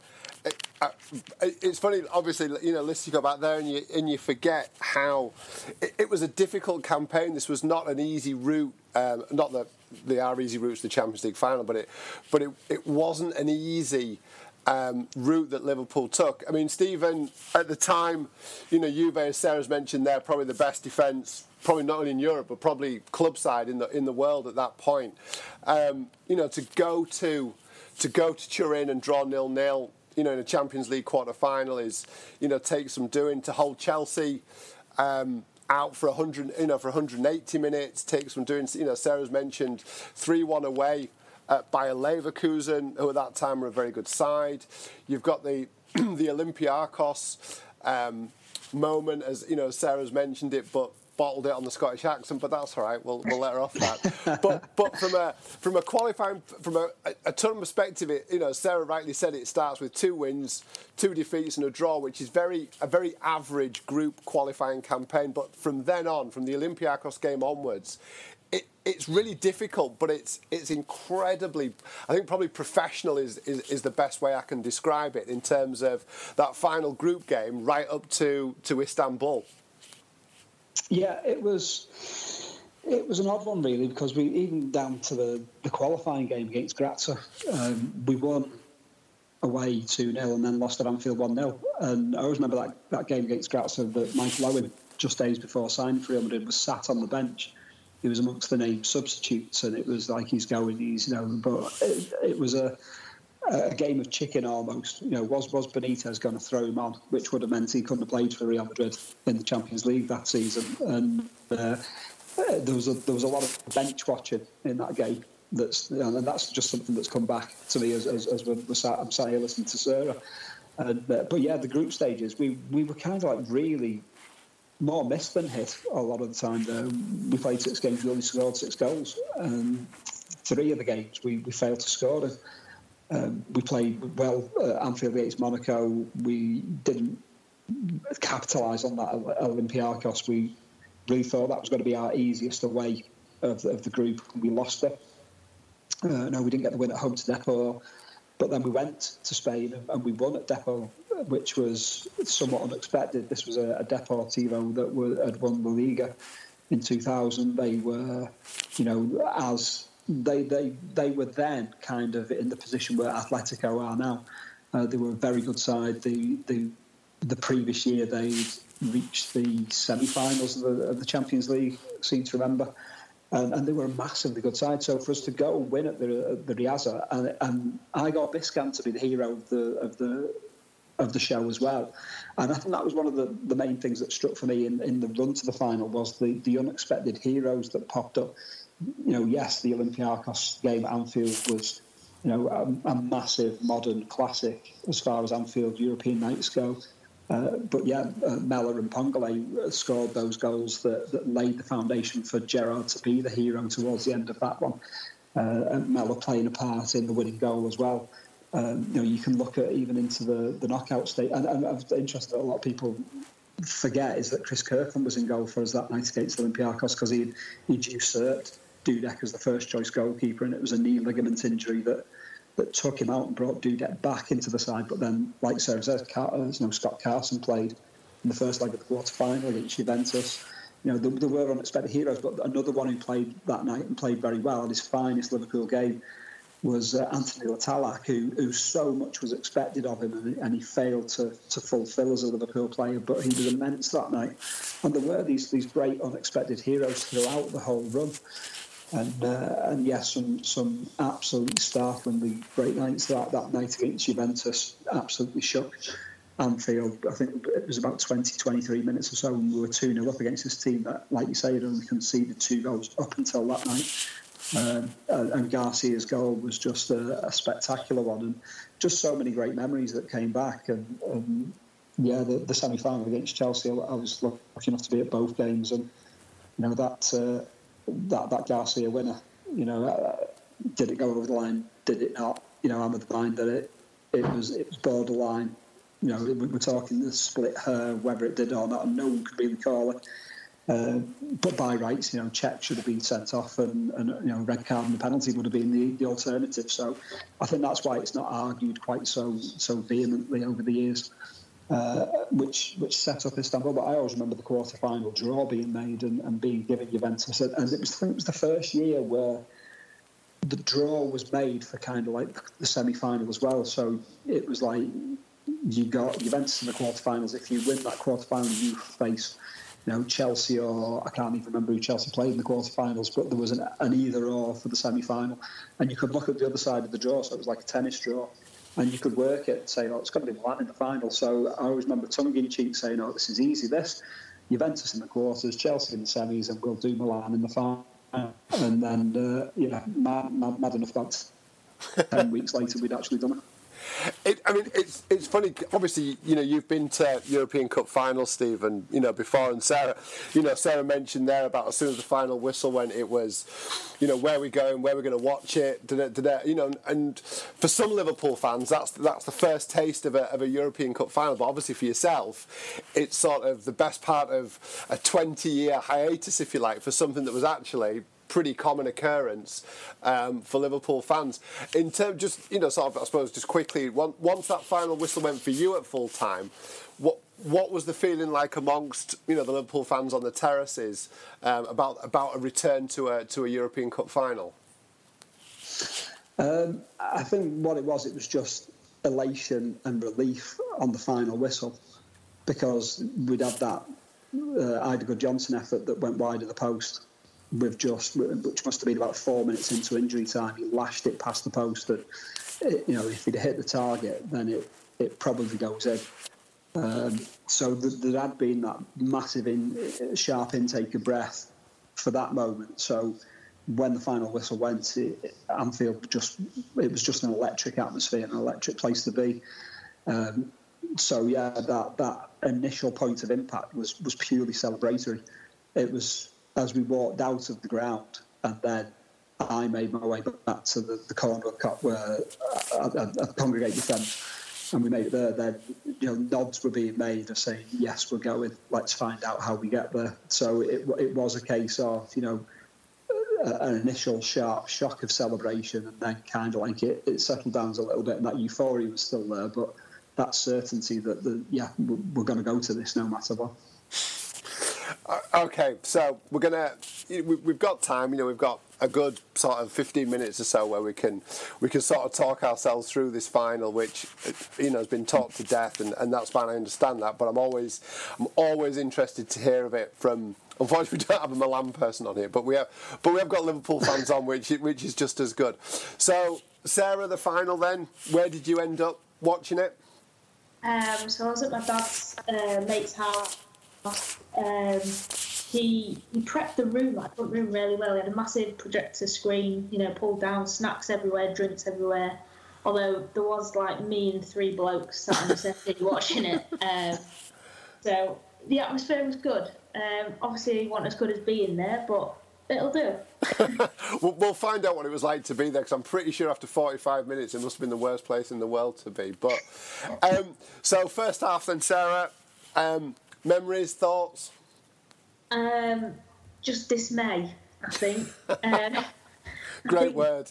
It's funny, obviously, Liz, you go back there and you forget how it was a difficult campaign. This was not an easy route. Not that there are easy routes to the Champions League final, but it wasn't an easy route that Liverpool took. I mean, Stephen, at the time, Juve, as Sarah's mentioned, they're probably the best defence, probably not only in Europe, but probably club side in the world at that point. To go to Turin and draw 0-0. In a Champions League quarter-final is, takes some doing. To hold Chelsea out for 180 minutes, takes some doing. Sarah's mentioned 3-1 away by a Leverkusen, who at that time were a very good side. You've got the Olympiacos moment, as Sarah's mentioned it, but bottled it on the Scottish accent, but that's all right. We'll let her off that. But from a qualifying, from a tournament perspective, Sarah rightly said it starts with 2 wins, 2 defeats, and a draw, which is a very average group qualifying campaign. But from then on, from the Olympiacos game onwards, it's really difficult, but it's incredibly, I think probably professional is the best way I can describe it in terms of that final group game right up to Istanbul. Yeah, it was an odd one really, because we, even down to the qualifying game against Grazia, we won away 2-0 and then lost at Anfield 1-0. And I always remember that game against Grazia, that Michael Owen, just days before signing for Real Madrid, was sat on the bench. He was amongst the named substitutes, and it was like he's but it was a game of chicken almost. Was Benitez going to throw him on, which would have meant he couldn't have played for Real Madrid in the Champions League that season. And there was a lot of bench watching in that game. and that's just something that's come back to me as I'm sat here listening to Sarah. But yeah, the group stages, we were kind of like really more missed than hit a lot of the time. We played 6 games, we only scored 6 goals. 3 of the games we failed to score. We played well at Anfield against Monaco. We didn't capitalise on that at Olympiacos. We really thought that was going to be our easiest away of the group, and we lost it. No, we didn't get the win at home to Depor, but then we went to Spain and we won at Depor, which was somewhat unexpected. This was a Deportivo that had won La Liga in 2000. They were, as they were then kind of in the position where Atletico are now. They were a very good side. The previous year they reached the semi-finals of the Champions League, seem to remember. And they were a massively good side. So for us to go and win at the Riazor, and I got Biscan to be the hero of the show as well. And I think that was one of the main things that struck for me in the run to the final was the unexpected heroes that popped up. Yes, the Olympiacos game at Anfield was, a massive modern classic as far as Anfield European nights go. But yeah, Mellor and Pongole scored those goals that laid the foundation for Gerrard to be the hero towards the end of that one. And Mellor playing a part in the winning goal as well. You can look at even into the knockout stage. And I'm interested that a lot of people forget is that Chris Kirkland was in goal for us that night against Olympiacos because he'd usurped Dudek as the first choice goalkeeper, and it was a knee ligament injury that took him out and brought Dudek back into the side. But then, like Sarah says, Scott Carson played in the first leg of the quarter-final against Juventus. There were unexpected heroes, but another one who played that night and played very well at his finest Liverpool game was Anthony Latalac, who so much was expected of him, and he failed to fulfil as a Liverpool player, but he was immense that night. And there were these great unexpected heroes throughout the whole run. And yes, some absolutely startlingly great nights. That night against Juventus absolutely shook Anfield. I think it was about 23 minutes or so, and we were 2-0 up against this team that, like you say, had only conceded 2 goals up until that night. And Garcia's goal was just a spectacular one, and just so many great memories that came back. And yeah, the semi-final against Chelsea, I was lucky enough to be at both games, and that Garcia winner, did it go over the line? Did it not? I'm of the mind that it was borderline. We're talking the split hair, whether it did or not, and no one could really call it. But by rights, Cech should have been sent off, and red card and the penalty would have been the alternative. So I think that's why it's not argued quite so vehemently over the years. Which set up Istanbul. But I always remember the quarter-final draw being made and being given Juventus. And it was the first year where the draw was made for kind of like the semi-final as well. So it was like you got Juventus in the quarter-finals. If you win that quarter-final, you face Chelsea, or I can't even remember who Chelsea played in the quarter-finals, but there was an either-or for the semi-final. And you could look at the other side of the draw, so it was like a tennis draw. And you could work it and say, it's going to be Milan in the final. So I always remember tongue-in-cheek saying, this is easy, this. Juventus in the quarters, Chelsea in the semis, and we'll do Milan in the final. And then, mad enough that 10 weeks later we'd actually done it. It's funny. Obviously, you've been to European Cup finals, Steve, and before. And Sarah, Sarah mentioned there about as soon as the final whistle went, it was, where we're going, where we're going to watch it. And for some Liverpool fans, that's the first taste of a European Cup final. But obviously for yourself, it's sort of the best part of a 20-year hiatus, if you like, for something that was actually pretty common occurrence for Liverpool fans. In terms, I suppose, just quickly, once that final whistle went for you at full time, what was the feeling like amongst the Liverpool fans on the terraces about a return to a European Cup final? I think what it was just elation and relief on the final whistle, because we'd had that Idago Johnson effort that went wide of the post. Which must have been about 4 minutes into injury time. He lashed it past the post, and if he'd hit the target, then it probably goes in. So there had been that massive sharp intake of breath for that moment. So when the final whistle went, Anfield it was just an electric atmosphere, an electric place to be. So yeah, that initial point of impact was purely celebratory. It was as we walked out of the ground, and then I made my way back to the corner of the Kop where I congregate with friends, and we made it there. Then nods were being made of saying, yes, we're going. Let's find out how we get there. So it was a case of an initial sharp shock of celebration, and then kind of like it settled down a little bit, and that euphoria was still there, but that certainty that we're going to go to this no matter what. Okay, so we've got time. We've got a good sort of 15 minutes or so where we can sort of talk ourselves through this final, which has been talked to death, and that's fine. I understand that, but I'm always interested to hear of it from. Unfortunately, we don't have a Milan person on here, but we have got Liverpool fans on, which is just as good. So, Sarah, the final then, where did you end up watching it? So I was at my dad's mate's house. He prepped the front room really well. He had a massive projector screen, pulled down, snacks everywhere, drinks everywhere. Although there was like me and 3 blokes sat on the settee watching it. So the atmosphere was good. Obviously, it wasn't as good as being there, but it'll do. We'll find out what it was like to be there, because I'm pretty sure after 45 minutes it must have been the worst place in the world to be. But so first half then, Sarah, memories, thoughts? Just dismay, I think. Great word.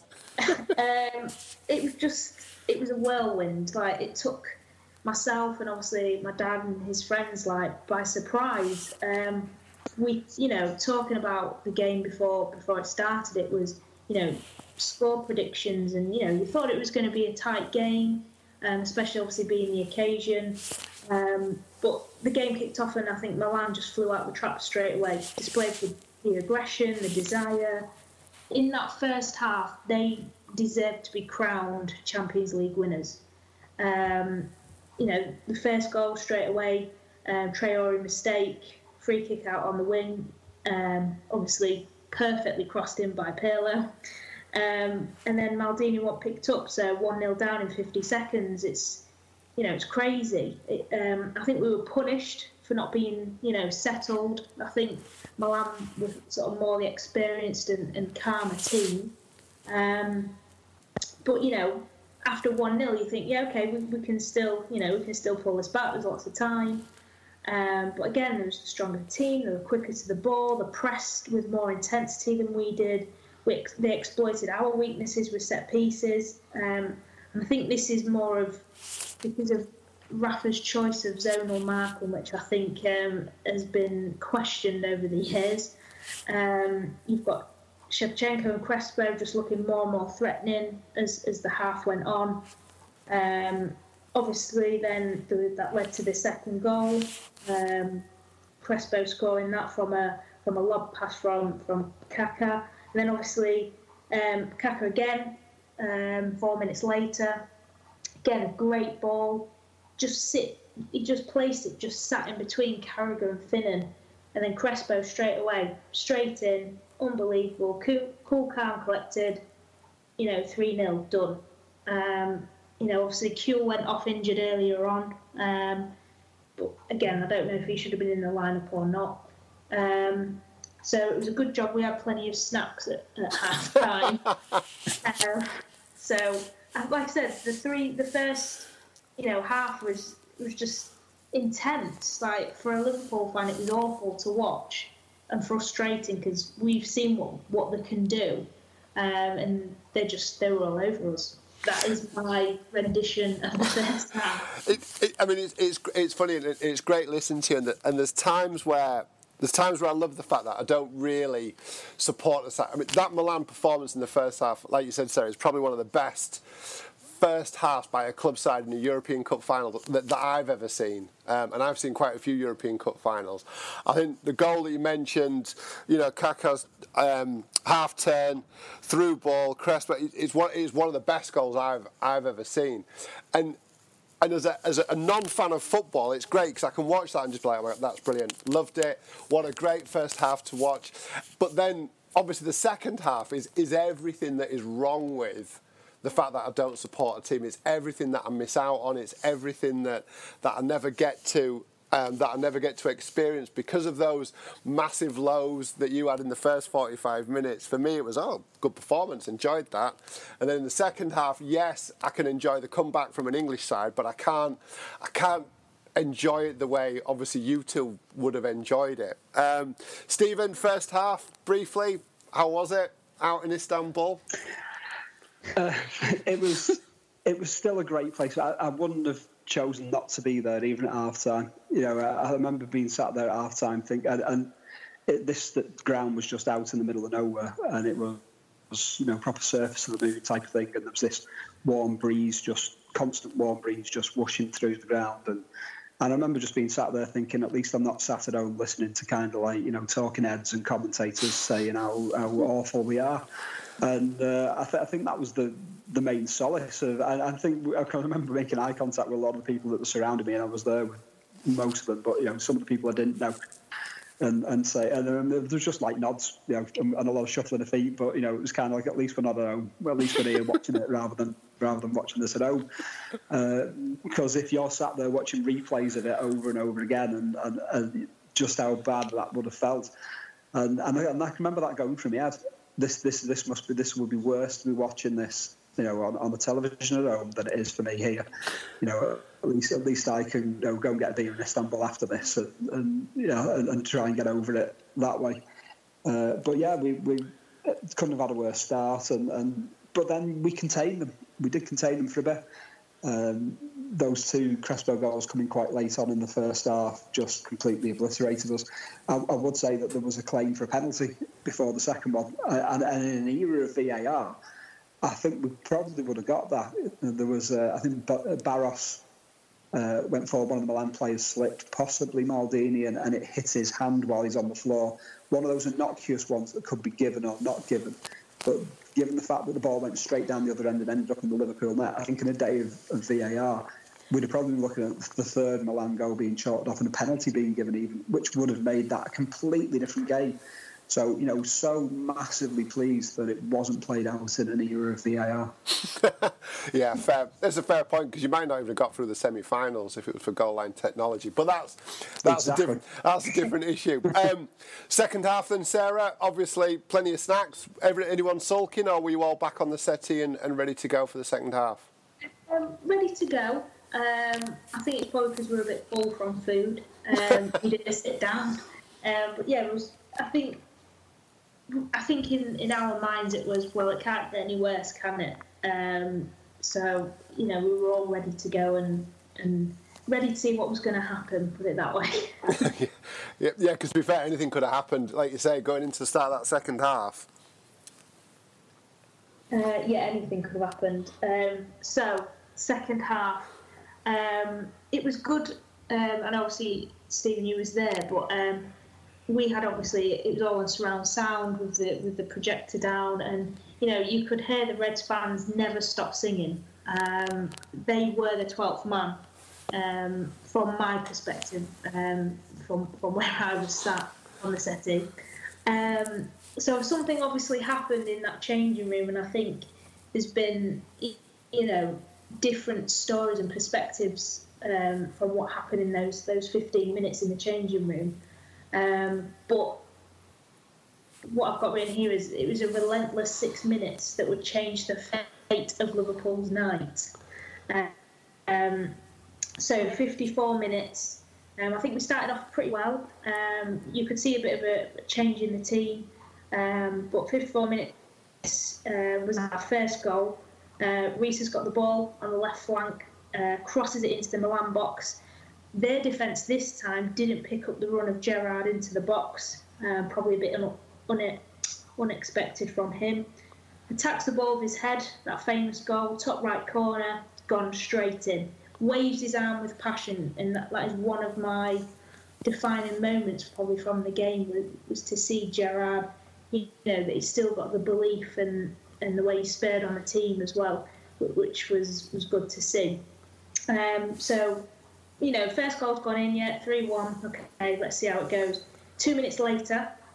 It was a whirlwind. Like, it took myself and obviously my dad and his friends by surprise. We, talking about the game before it started, it was, score predictions, and you thought it was going to be a tight game, especially obviously being the occasion. But the game kicked off, and I think Milan just flew out the trap straight away. Displayed the aggression, the desire. In that first half, they deserved to be crowned Champions League winners. The first goal straight away, Traore mistake, free kick out on the wing, obviously perfectly crossed in by Pirlo. And then Maldini wasn't picked up, so 1-0 down in 50 seconds. It's crazy. I think we were punished for not being, settled. I think Milan was sort of more the experienced and calmer team. But, after 1-0, you think, yeah, okay, we can still pull this back. There's lots of time. But again, there was a stronger team. They were quicker to the ball. They pressed with more intensity than we did. They exploited our weaknesses with set pieces. And I think this is more of because of Rafa's choice of zonal marking, which I think has been questioned over the years. You've got Shevchenko and Crespo just looking more and more threatening as the half went on. Obviously, then that led to the second goal. Crespo scoring that from a lob pass from Kaka, and then obviously Kaka again 4 minutes later. Again, a great ball. He just placed it, just sat in between Carragher and Finnan, and then Crespo straight in, unbelievable, cool, calm, collected. 3-0 done. Obviously Kuehl went off injured earlier on, but again, I don't know if he should have been in the lineup or not. So it was a good job. We had plenty of snacks at half time. So, like I said, the first half was just intense. Like, for a Liverpool fan, it was awful to watch and frustrating because we've seen what they can do, and they were all over us. That is my rendition of the first half. It's funny, and it's great listening to you, and there's times where I love the fact that I don't really support the side. That Milan performance in the first half, like you said, Sarah, is probably one of the best first halves by a club side in a European Cup final that I've ever seen. And I've seen quite a few European Cup finals. I think the goal that you mentioned, Kaka's half turn, through ball, Crespo, is one of the best goals I've ever seen. And as a non-fan of football, it's great because I can watch that and just be like, oh, that's brilliant. Loved it. What a great first half to watch. But then obviously the second half is everything that is wrong with the fact that I don't support a team. It's everything that I miss out on. It's everything that I never get to. That I never get to experience because of those massive lows that you had in the first 45 minutes. For me, it was, good performance, enjoyed that. And then in the second half, yes, I can enjoy the comeback from an English side, but I can't enjoy it the way, obviously, you two would have enjoyed it. Stephen, first half, briefly, how was it out in Istanbul? It was still a great place. I wouldn't have chosen not to be there even at half time. I remember being sat there at half time thinking, this ground was just out in the middle of nowhere, and it was proper surface of the moon type of thing, and there was this constant warm breeze just whooshing through the ground, and I remember just being sat there thinking, at least I'm not sat at home listening to kind of like talking heads and commentators saying how awful we are. And I think that was the main solace of. I think I can remember making eye contact with a lot of the people that were surrounding me, and I was there with most of them. But some of the people I didn't know, and there was just like nods, and a lot of shuffling of feet. But it was kind of like, at least we're not at home. Well, at least we're here watching it rather than watching this at home. Because if you're sat there watching replays of it over and over again, and just how bad that would have felt, and I can remember that going through my head. This would be worse to be watching this, on the television at home than it is for me here. At least I can go and get a beer in Istanbul after this, and try and get over it that way. But yeah, we couldn't have had a worse start, but then we contained them. We did contain them for a bit. Those two Crespo goals coming quite late on in the first half just completely obliterated us. I would say that there was a claim for a penalty before the second one, and in an era of VAR, I think we probably would have got that. There was, I think, Barros went forward, one of the Milan players slipped, possibly Maldini, and it hit his hand while he's on the floor. One of those innocuous ones that could be given or not given. But given the fact that the ball went straight down the other end and ended up in the Liverpool net, I think in a day of VAR, we'd have probably been looking at the third Milan goal being chalked off and a penalty being given even, which would have made that a completely different game. So, so massively pleased that it wasn't played out in an era of VAR. Yeah, fair. That's a fair point, because you might not even have got through the semi-finals if it was for goal line technology. But that's exactly. a different issue. Second half then, Sarah, obviously plenty of snacks. Anyone sulking, or were you all back on the settee and ready to go for the second half? Ready to go. I think it's probably because we're a bit full from food. We didn't sit down. But yeah, it was. I think in our minds it was, well, it can't get any worse, can it? So, we were all ready to go and ready to see what was going to happen, put it that way. Yeah, because to be fair, anything could have happened, like you say, going into the start of that second half. Anything could have happened. So, second half, it was good, and obviously, Stephen, you was there, but... we had obviously, it was all on surround sound with the projector down, and you could hear the Reds fans never stop singing. They were the 12th man from my perspective, from where I was sat on the settee. So something obviously happened in that changing room, and I think there's been different stories and perspectives from what happened in those 15 minutes in the changing room. But what I've got written here is it was a relentless 6 minutes that would change the fate of Liverpool's night. So 54 minutes. I think we started off pretty well. You could see a bit of a change in the team. But 54 minutes was our first goal. Reece has got the ball on the left flank, crosses it into the Milan box. Their defence this time didn't pick up the run of Gerrard into the box, probably a bit unexpected from him. Attacks the ball with his head, that famous goal, top right corner, gone straight in. Waves his arm with passion, and that is one of my defining moments probably from the game, was to see Gerrard, that he's still got the belief and the way he spurred on the team as well, which was good to see. So, first goal's gone in yet, 3-1, okay, let's see how it goes. 2 minutes later,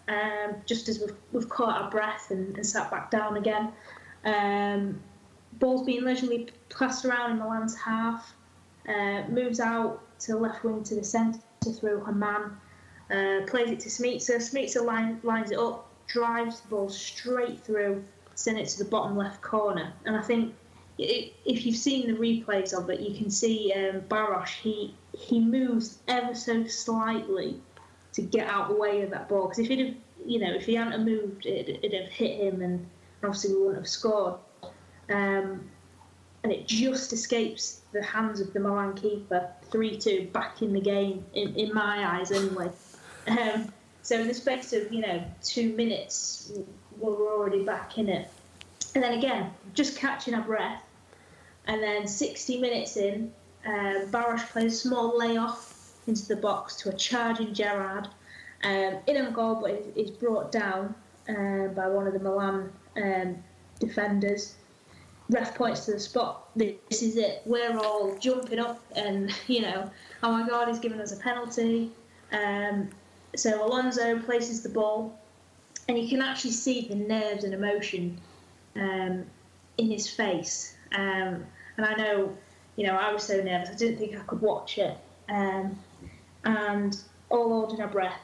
just as we've caught our breath and sat back down again. Ball's being leisurely passed around in Milan's half, moves out to the left wing to the centre through a man, plays it to Smica. Smica lines it up, drives the ball straight through, send it to the bottom left corner. And I think if you've seen the replays of it, you can see Baros, he moves ever so slightly to get out the way of that ball. Because if he hadn't moved, it'd have hit him, and obviously we wouldn't have scored. And it just escapes the hands of the Milan keeper. 3-2, back in the game, in my eyes anyway. So in the space of 2 minutes, we're already back in it. And then again, just catching our breath. And then 60 minutes in, Baros plays a small layoff into the box to a charging Gerrard. In on goal, but is brought down by one of the Milan defenders. Ref points to the spot. This is it. We're all jumping up and, oh my God, he's given us a penalty. So Alonso places the ball, and you can actually see the nerves and emotion in his face. And I know, I was so nervous. I didn't think I could watch it. And all holding our breath.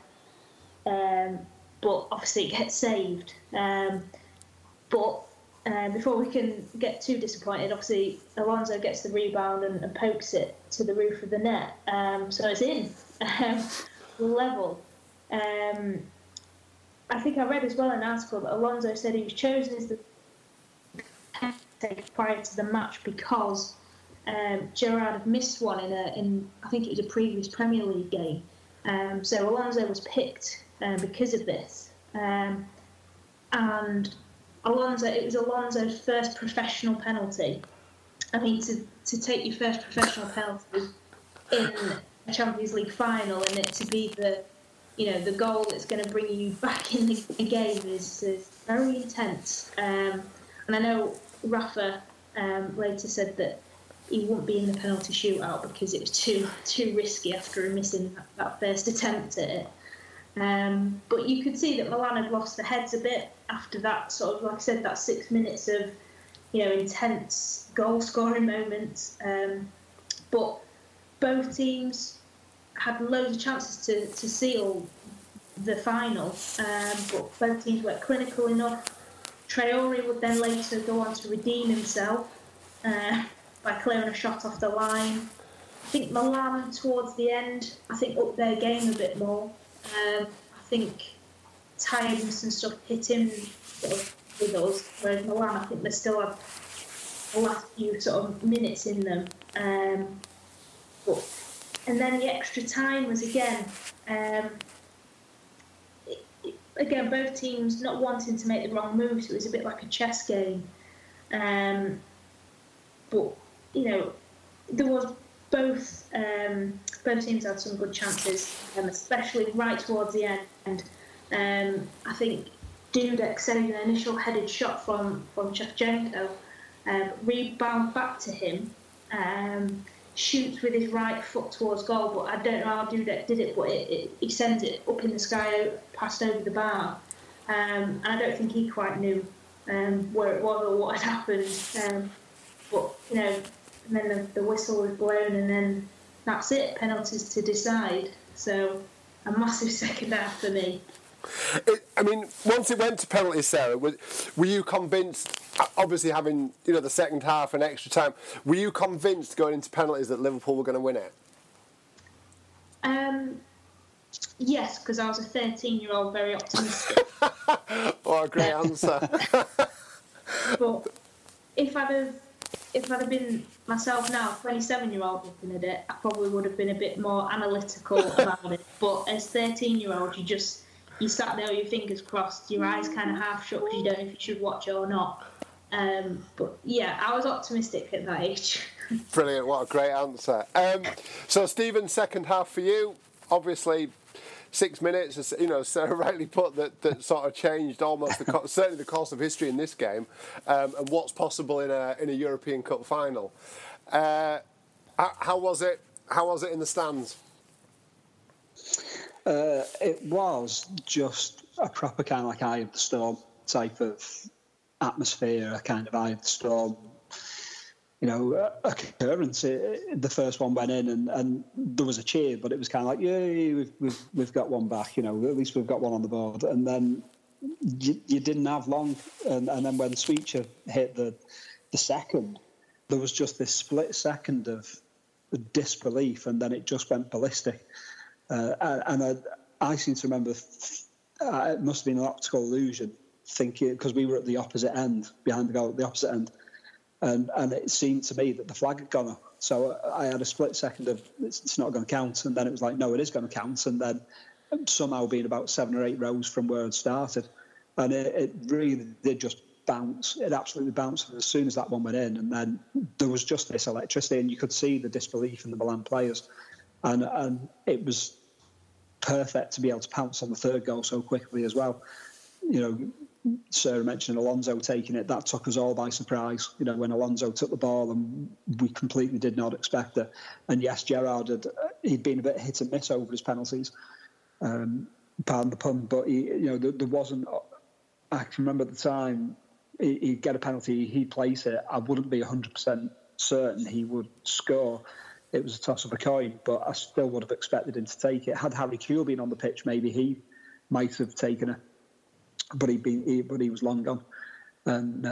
But obviously it gets saved. But before we can get too disappointed, obviously Alonso gets the rebound and pokes it to the roof of the net. So it's in. Level. I think I read as well in an article that Alonso said he was chosen as the prior to the match because Gerrard had missed one in I think it was a previous Premier League game. So Alonso was picked because of this. And it was Alonso's first professional penalty. I mean, to take your first professional penalty in a Champions League final and it to be the goal that's going to bring you back in the game is very intense. And I know Rafa later said that he wouldn't be in the penalty shootout because it was too risky after missing that first attempt at it. But you could see that Milan had lost their heads a bit after that sort of, like I said, that 6 minutes of, intense goal-scoring moments. But both teams had loads of chances to seal the final, but both teams weren't clinical enough. Traore would then later go on to redeem himself by clearing a shot off the line. I think Milan, towards the end, upped their game a bit more. I think tiredness and stuff hit him sort of with us, whereas Milan, I think they still have the last few sort of minutes in them. And then the extra time was again, both teams not wanting to make the wrong moves. It was a bit like a chess game. But there was both teams had some good chances, especially right towards the end. I think Dudek saved an initial headed shot from Shevchenko, rebound back to him, shoots with his right foot towards goal, but I don't know how Dudek did it, but he sends it up in the sky, passed over the bar, and I don't think he quite knew where it was or what had happened. But and then the whistle was blown, and then that's it. Penalties to decide. So a massive second half for me. Once it went to penalties, Sarah, were you convinced? Obviously, having the second half and extra time, were you convinced going into penalties that Liverpool were going to win it? Yes, because I was a 13-year-old, very optimistic. What a great answer! But if I'd have been myself now, 27-year-old looking at it, I probably would have been a bit more analytical about it. But as 13-year-old, you sat there with your fingers crossed, your eyes kind of half shut because you don't know if you should watch it or not. But yeah, I was optimistic at that age. Brilliant, what a great answer. So Stephen, second half for you, obviously 6 minutes, as Sarah rightly put, that sort of changed almost certainly the course of history in this game, and what's possible in a European Cup final. How was it? How was it in the stands? It was just a proper kind of like eye of the storm type of atmosphere, a kind of eye of the storm, occurrence. The first one went in, and there was a cheer, but it was kind of like, yay, we've got one back. At least we've got one on the board. And then you didn't have long, and then when Sweetser hit the second, there was just this split second of disbelief, and then it just went ballistic. And I seem to remember it must have been an optical illusion, thinking, because we were at the opposite end, behind the goal at the opposite end. And it seemed to me that the flag had gone up. So I had a split second of, it's not going to count. And then it was like, no, it is going to count. And then somehow being about 7 or 8 rows from where it started. And it really did just bounce. It absolutely bounced as soon as that one went in. And then there was just this electricity, and you could see the disbelief in the Milan players. And it was perfect to be able to pounce on the third goal so quickly as well. Sarah mentioned Alonso taking it. That took us all by surprise. When Alonso took the ball, and we completely did not expect it. And yes, Gerrard he'd been a bit hit and miss over his penalties. Pardon the pun, but there wasn't. I can remember at the time he'd get a penalty, he'd place it. I wouldn't be 100% certain he would score. It was a toss of a coin, but I still would have expected him to take it. Had Harry Kewell been on the pitch, maybe he might have taken it. But he was long gone, and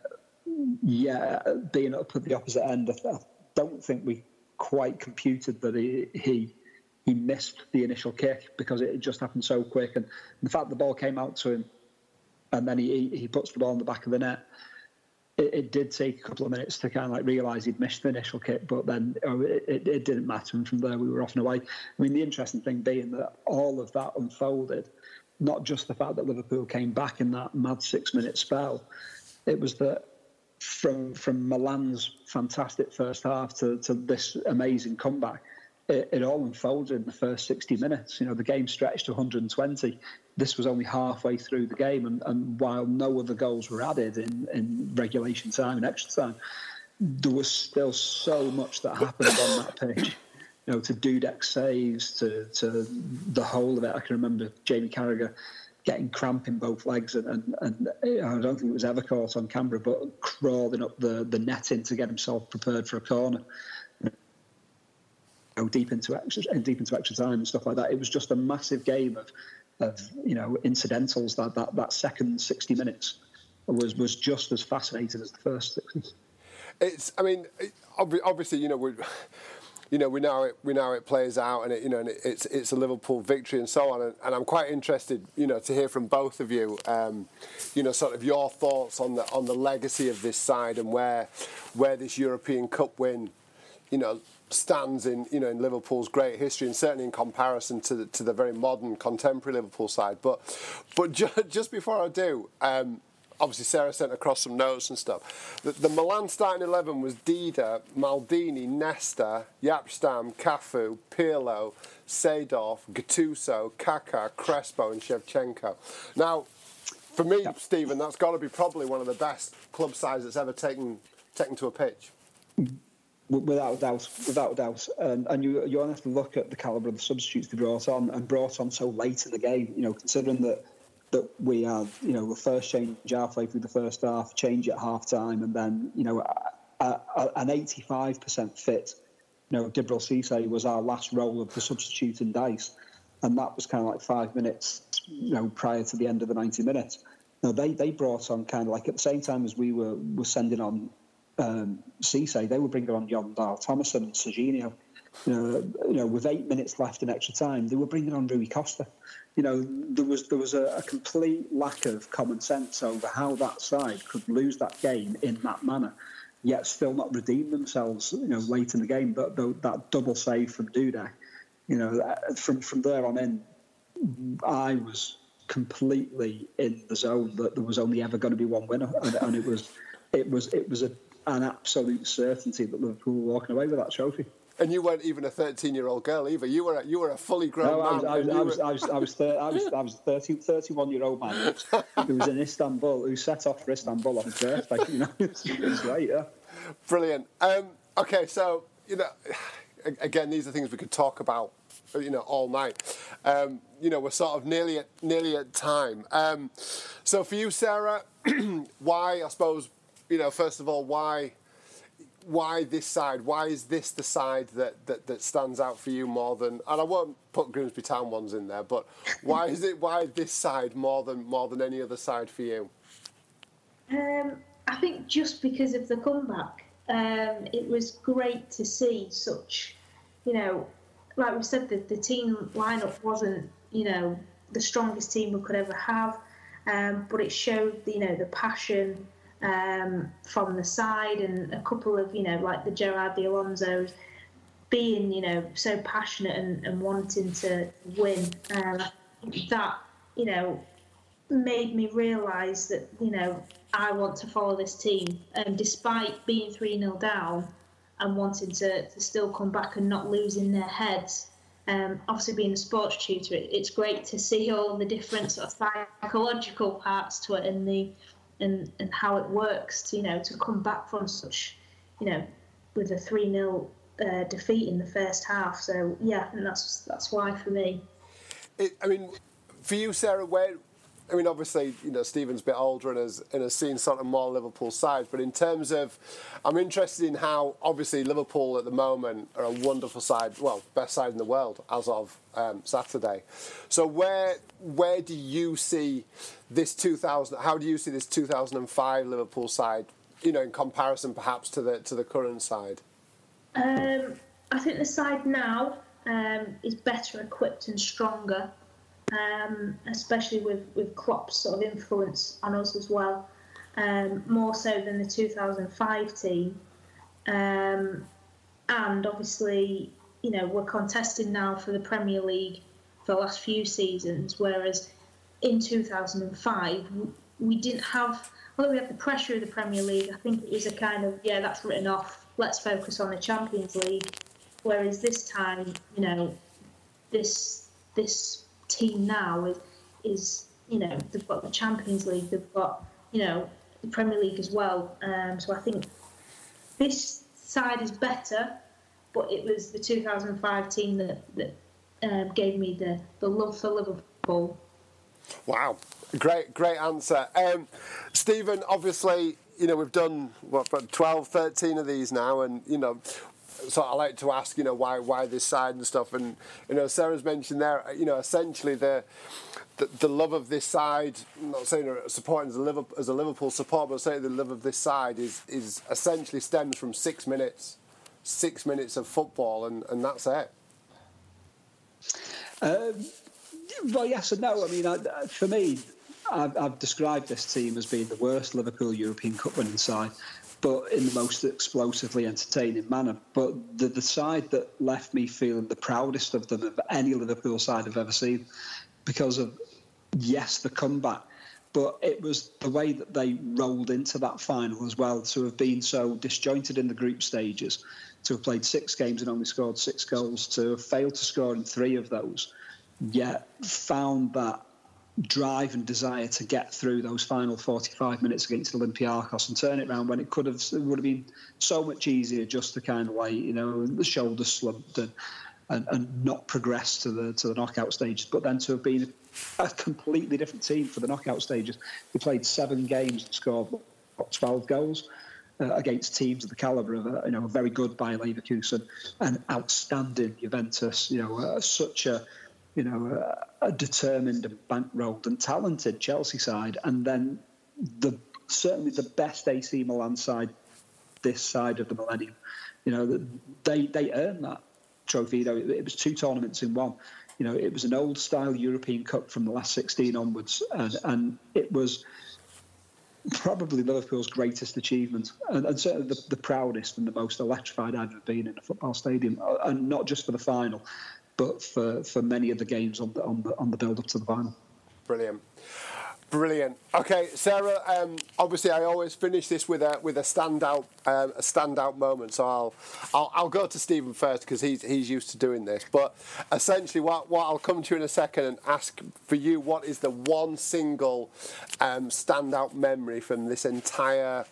being up at the opposite end, I don't think we quite computed that he missed the initial kick, because it just happened so quick, and the fact the ball came out to him, and then he puts the ball in the back of the net. It did take a couple of minutes to kind of like realise he'd missed the initial kick, but then it didn't matter, and from there we were off and away. I mean, the interesting thing being that all of that unfolded. Not just the fact that Liverpool came back in that mad 6-minute spell, it was that from Milan's fantastic first half to this amazing comeback, it all unfolded in the first 60 minutes. The game stretched to 120. This was only halfway through the game, and while no other goals were added in regulation time and extra time, there was still so much that happened on that pitch. To Dudek's saves, to the whole of it. I can remember Jamie Carragher getting cramp in both legs, and I don't think it was ever caught on camera, but crawling up the netting to get himself prepared for a corner. Deep into extra time and stuff like that. It was just a massive game of incidentals. That second 60 minutes was just as fascinating as the first 60. Obviously, we know it plays out, and it's a Liverpool victory and so on. And I'm quite interested, to hear from both of you, sort of your thoughts on the legacy of this side, and where this European Cup win, stands in Liverpool's great history, and certainly in comparison to the very modern contemporary Liverpool side. But just before I do. Obviously, Sarah sent across some notes and stuff. The Milan starting 11 was Dida, Maldini, Nesta, Yapstam, Cafu, Pirlo, Seedorf, Gattuso, Kaká, Crespo and Shevchenko. Now, for me, Stephen, that's got to be probably one of the best club sides that's ever taken to a pitch. Without a doubt. And you only have to look at the calibre of the substitutes they brought on so late in the game, considering that we had, the first change halfway through the first half, change at half time, and then, an 85% fit. Djibril Cissé was our last roll of the substituting dice, and that was kind of like 5 minutes, prior to the end of the 90 minutes. Now, they brought on kind of like at the same time as we were sending on Cissé, they were bringing on Jon Dahl Tomasson and Serginho. With 8 minutes left in extra time, they were bringing on Rui Costa. There was a complete lack of common sense over how that side could lose that game in that manner, yet still not redeem themselves, late in the game. That double save from Dudek, from there on in, I was completely in the zone that there was only ever going to be one winner, and it was an absolute certainty that Liverpool were walking away with that trophy. And you weren't even a 13-year-old girl either. You were a fully grown man. I was a 31-year-old man who was in Istanbul, who set off for Istanbul on his birthday. It's great, yeah. Brilliant. Okay, so again, these are things we could talk about all night. We're sort of nearly at time. So for you, Sarah, why, I suppose, first of all, why this side? Why is this the side that stands out for you more than? And I won't put Grimsby Town ones in there, but why this side more than any other side for you? I think just because of the comeback, it was great to see such, like we said, the team lineup wasn't, the strongest team we could ever have, but it showed, the passion from the side, and a couple of, like the Gerard, the Alonsos, being, so passionate and wanting to win. I think that, made me realise that, I want to follow this team. And despite being 3-0 down and wanting to still come back and not losing their heads, obviously being a sports tutor, it's great to see all the different sort of psychological parts to it and how it works to come back from such, with a 3-0 defeat in the first half. So yeah, and that's why for me. For you, Sarah, obviously, Stephen's a bit older and has seen sort of more Liverpool sides, but in terms of, I'm interested in how, obviously, Liverpool at the moment are a wonderful side, well, best side in the world as of Saturday. So where do you see this 2005 Liverpool side, in comparison perhaps to the current side? I think the side now is better equipped and stronger. Especially with Klopp's sort of influence on us as well, more so than the 2005 team. And obviously, we're contesting now for the Premier League for the last few seasons, whereas in 2005, we didn't have, although we had the pressure of the Premier League, I think it was a kind of, that's written off, let's focus on the Champions League. Whereas this time, this team now is they've got the Champions League, they've got the Premier League as well, so I think this side is better, but it was the 2005 team that gave me the love for Liverpool. Wow, great answer. Stephen, obviously we've done 12, 13 of these now, and so I like to ask, why this side and stuff, and Sarah's mentioned there, essentially the love of this side. I'm not saying supporting as a Liverpool supporter, but saying the love of this side is essentially stems from 6 minutes of football, and that's it. Well, yes and no. For me, I've described this team as being the worst Liverpool European Cup winning side, but in the most explosively entertaining manner. But the side that left me feeling the proudest of them, of any Liverpool side I've ever seen, because of, yes, the comeback, but it was the way that they rolled into that final as well, to have been so disjointed in the group stages, to have played 6 games and only scored 6 goals, to have failed to score in 3 of those, yet found that drive and desire to get through those final 45 minutes against Olympiacos and turn it around, when it would have been so much easier just to kind of the shoulders slumped and not progress to the knockout stages, but then to have been a completely different team for the knockout stages. We played 7 games and scored 12 goals against teams of the calibre of a very good Bayer Leverkusen, an outstanding Juventus, such a determined and bankrolled and talented Chelsea side, and then certainly the best AC Milan side this side of the millennium. They earned that trophy. It was 2 tournaments in one. It was an old style European Cup from the last 16 onwards, and it was probably Liverpool's greatest achievement, and certainly the proudest and the most electrified I've ever been in a football stadium, and not just for the final, but for many of the games on the build up to the final. Brilliant. Okay, Sarah. Obviously, I always finish this with a standout moment. So I'll go to Stephen first, because he's used to doing this. But essentially, what I'll come to you in a second and ask for you, what is the one single standout memory from this entire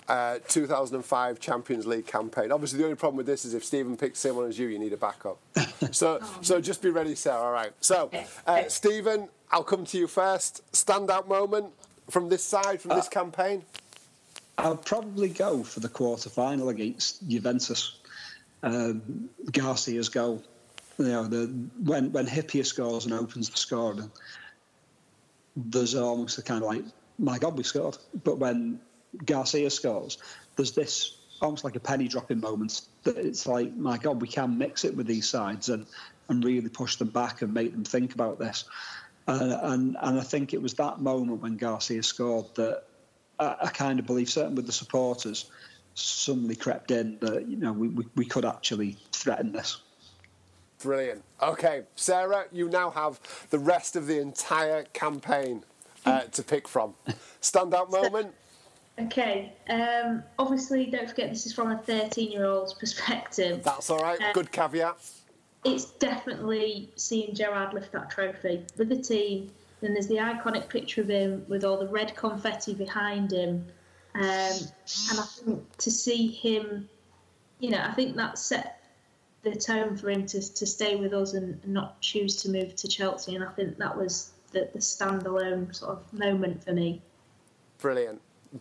2005 Champions League campaign. Obviously, the only problem with this is if Stephen picks someone as you need a backup. So just be ready, Sarah. All right. So, Stephen, I'll come to you first. Standout moment from this side, from this campaign? I'll probably go for the quarter-final against Juventus. Garcia's goal. When Hyypiä scores and opens the score, there's almost a kind of like, my God, we scored. But when Garcia scores, there's this almost like a penny dropping moment that it's like, my God, we can mix it with these sides and really push them back and make them think about this. And I think it was that moment when Garcia scored that I kind of believe, certainly with the supporters, suddenly crept in that we could actually threaten this. Brilliant. Okay, Sarah, you now have the rest of the entire campaign to pick from. Standout moment? Okay. Obviously, don't forget this is from a 13-year-old's perspective. That's all right. Good caveat. It's definitely seeing Gerrard lift that trophy with the team. Then there's the iconic picture of him with all the red confetti behind him. And I think to see him, I think that set the tone for him to stay with us and not choose to move to Chelsea. And I think that was the standalone sort of moment for me. Brilliant.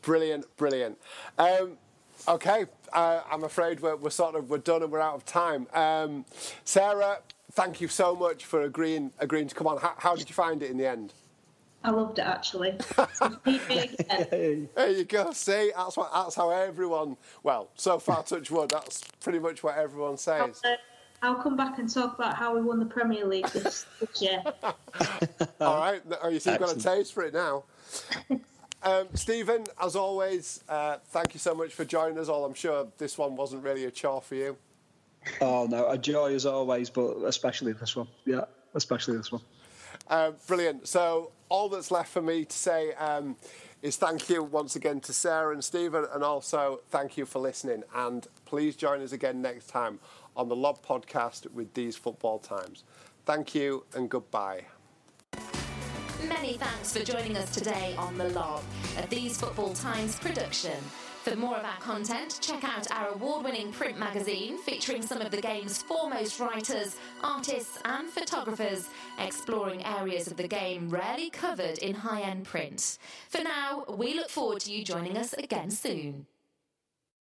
Okay, I'm afraid we're done and we're out of time. Sarah, thank you so much for agreeing to come on. How did you find it in the end? I loved it, actually. There you go. See, that's how everyone. Well, so far, touch wood. That's pretty much what everyone says. I'll come back and talk about how we won the Premier League this year. All right. Oh, you see, you've got a taste for it now. Stephen, as always, thank you so much for joining us all. I'm sure this one wasn't really a chore for you. Oh, no, a joy as always, but especially this one. Yeah, especially this one. Brilliant. So all that's left for me to say is thank you once again to Sarah and Stephen, and also thank you for listening. And please join us again next time on the Lob Podcast with These Football Times. Thank you and goodbye. Many thanks for joining us today on The Lob, a These Football Times production. For more of our content, check out our award-winning print magazine featuring some of the game's foremost writers, artists and photographers, exploring areas of the game rarely covered in high-end print. For now, we look forward to you joining us again soon.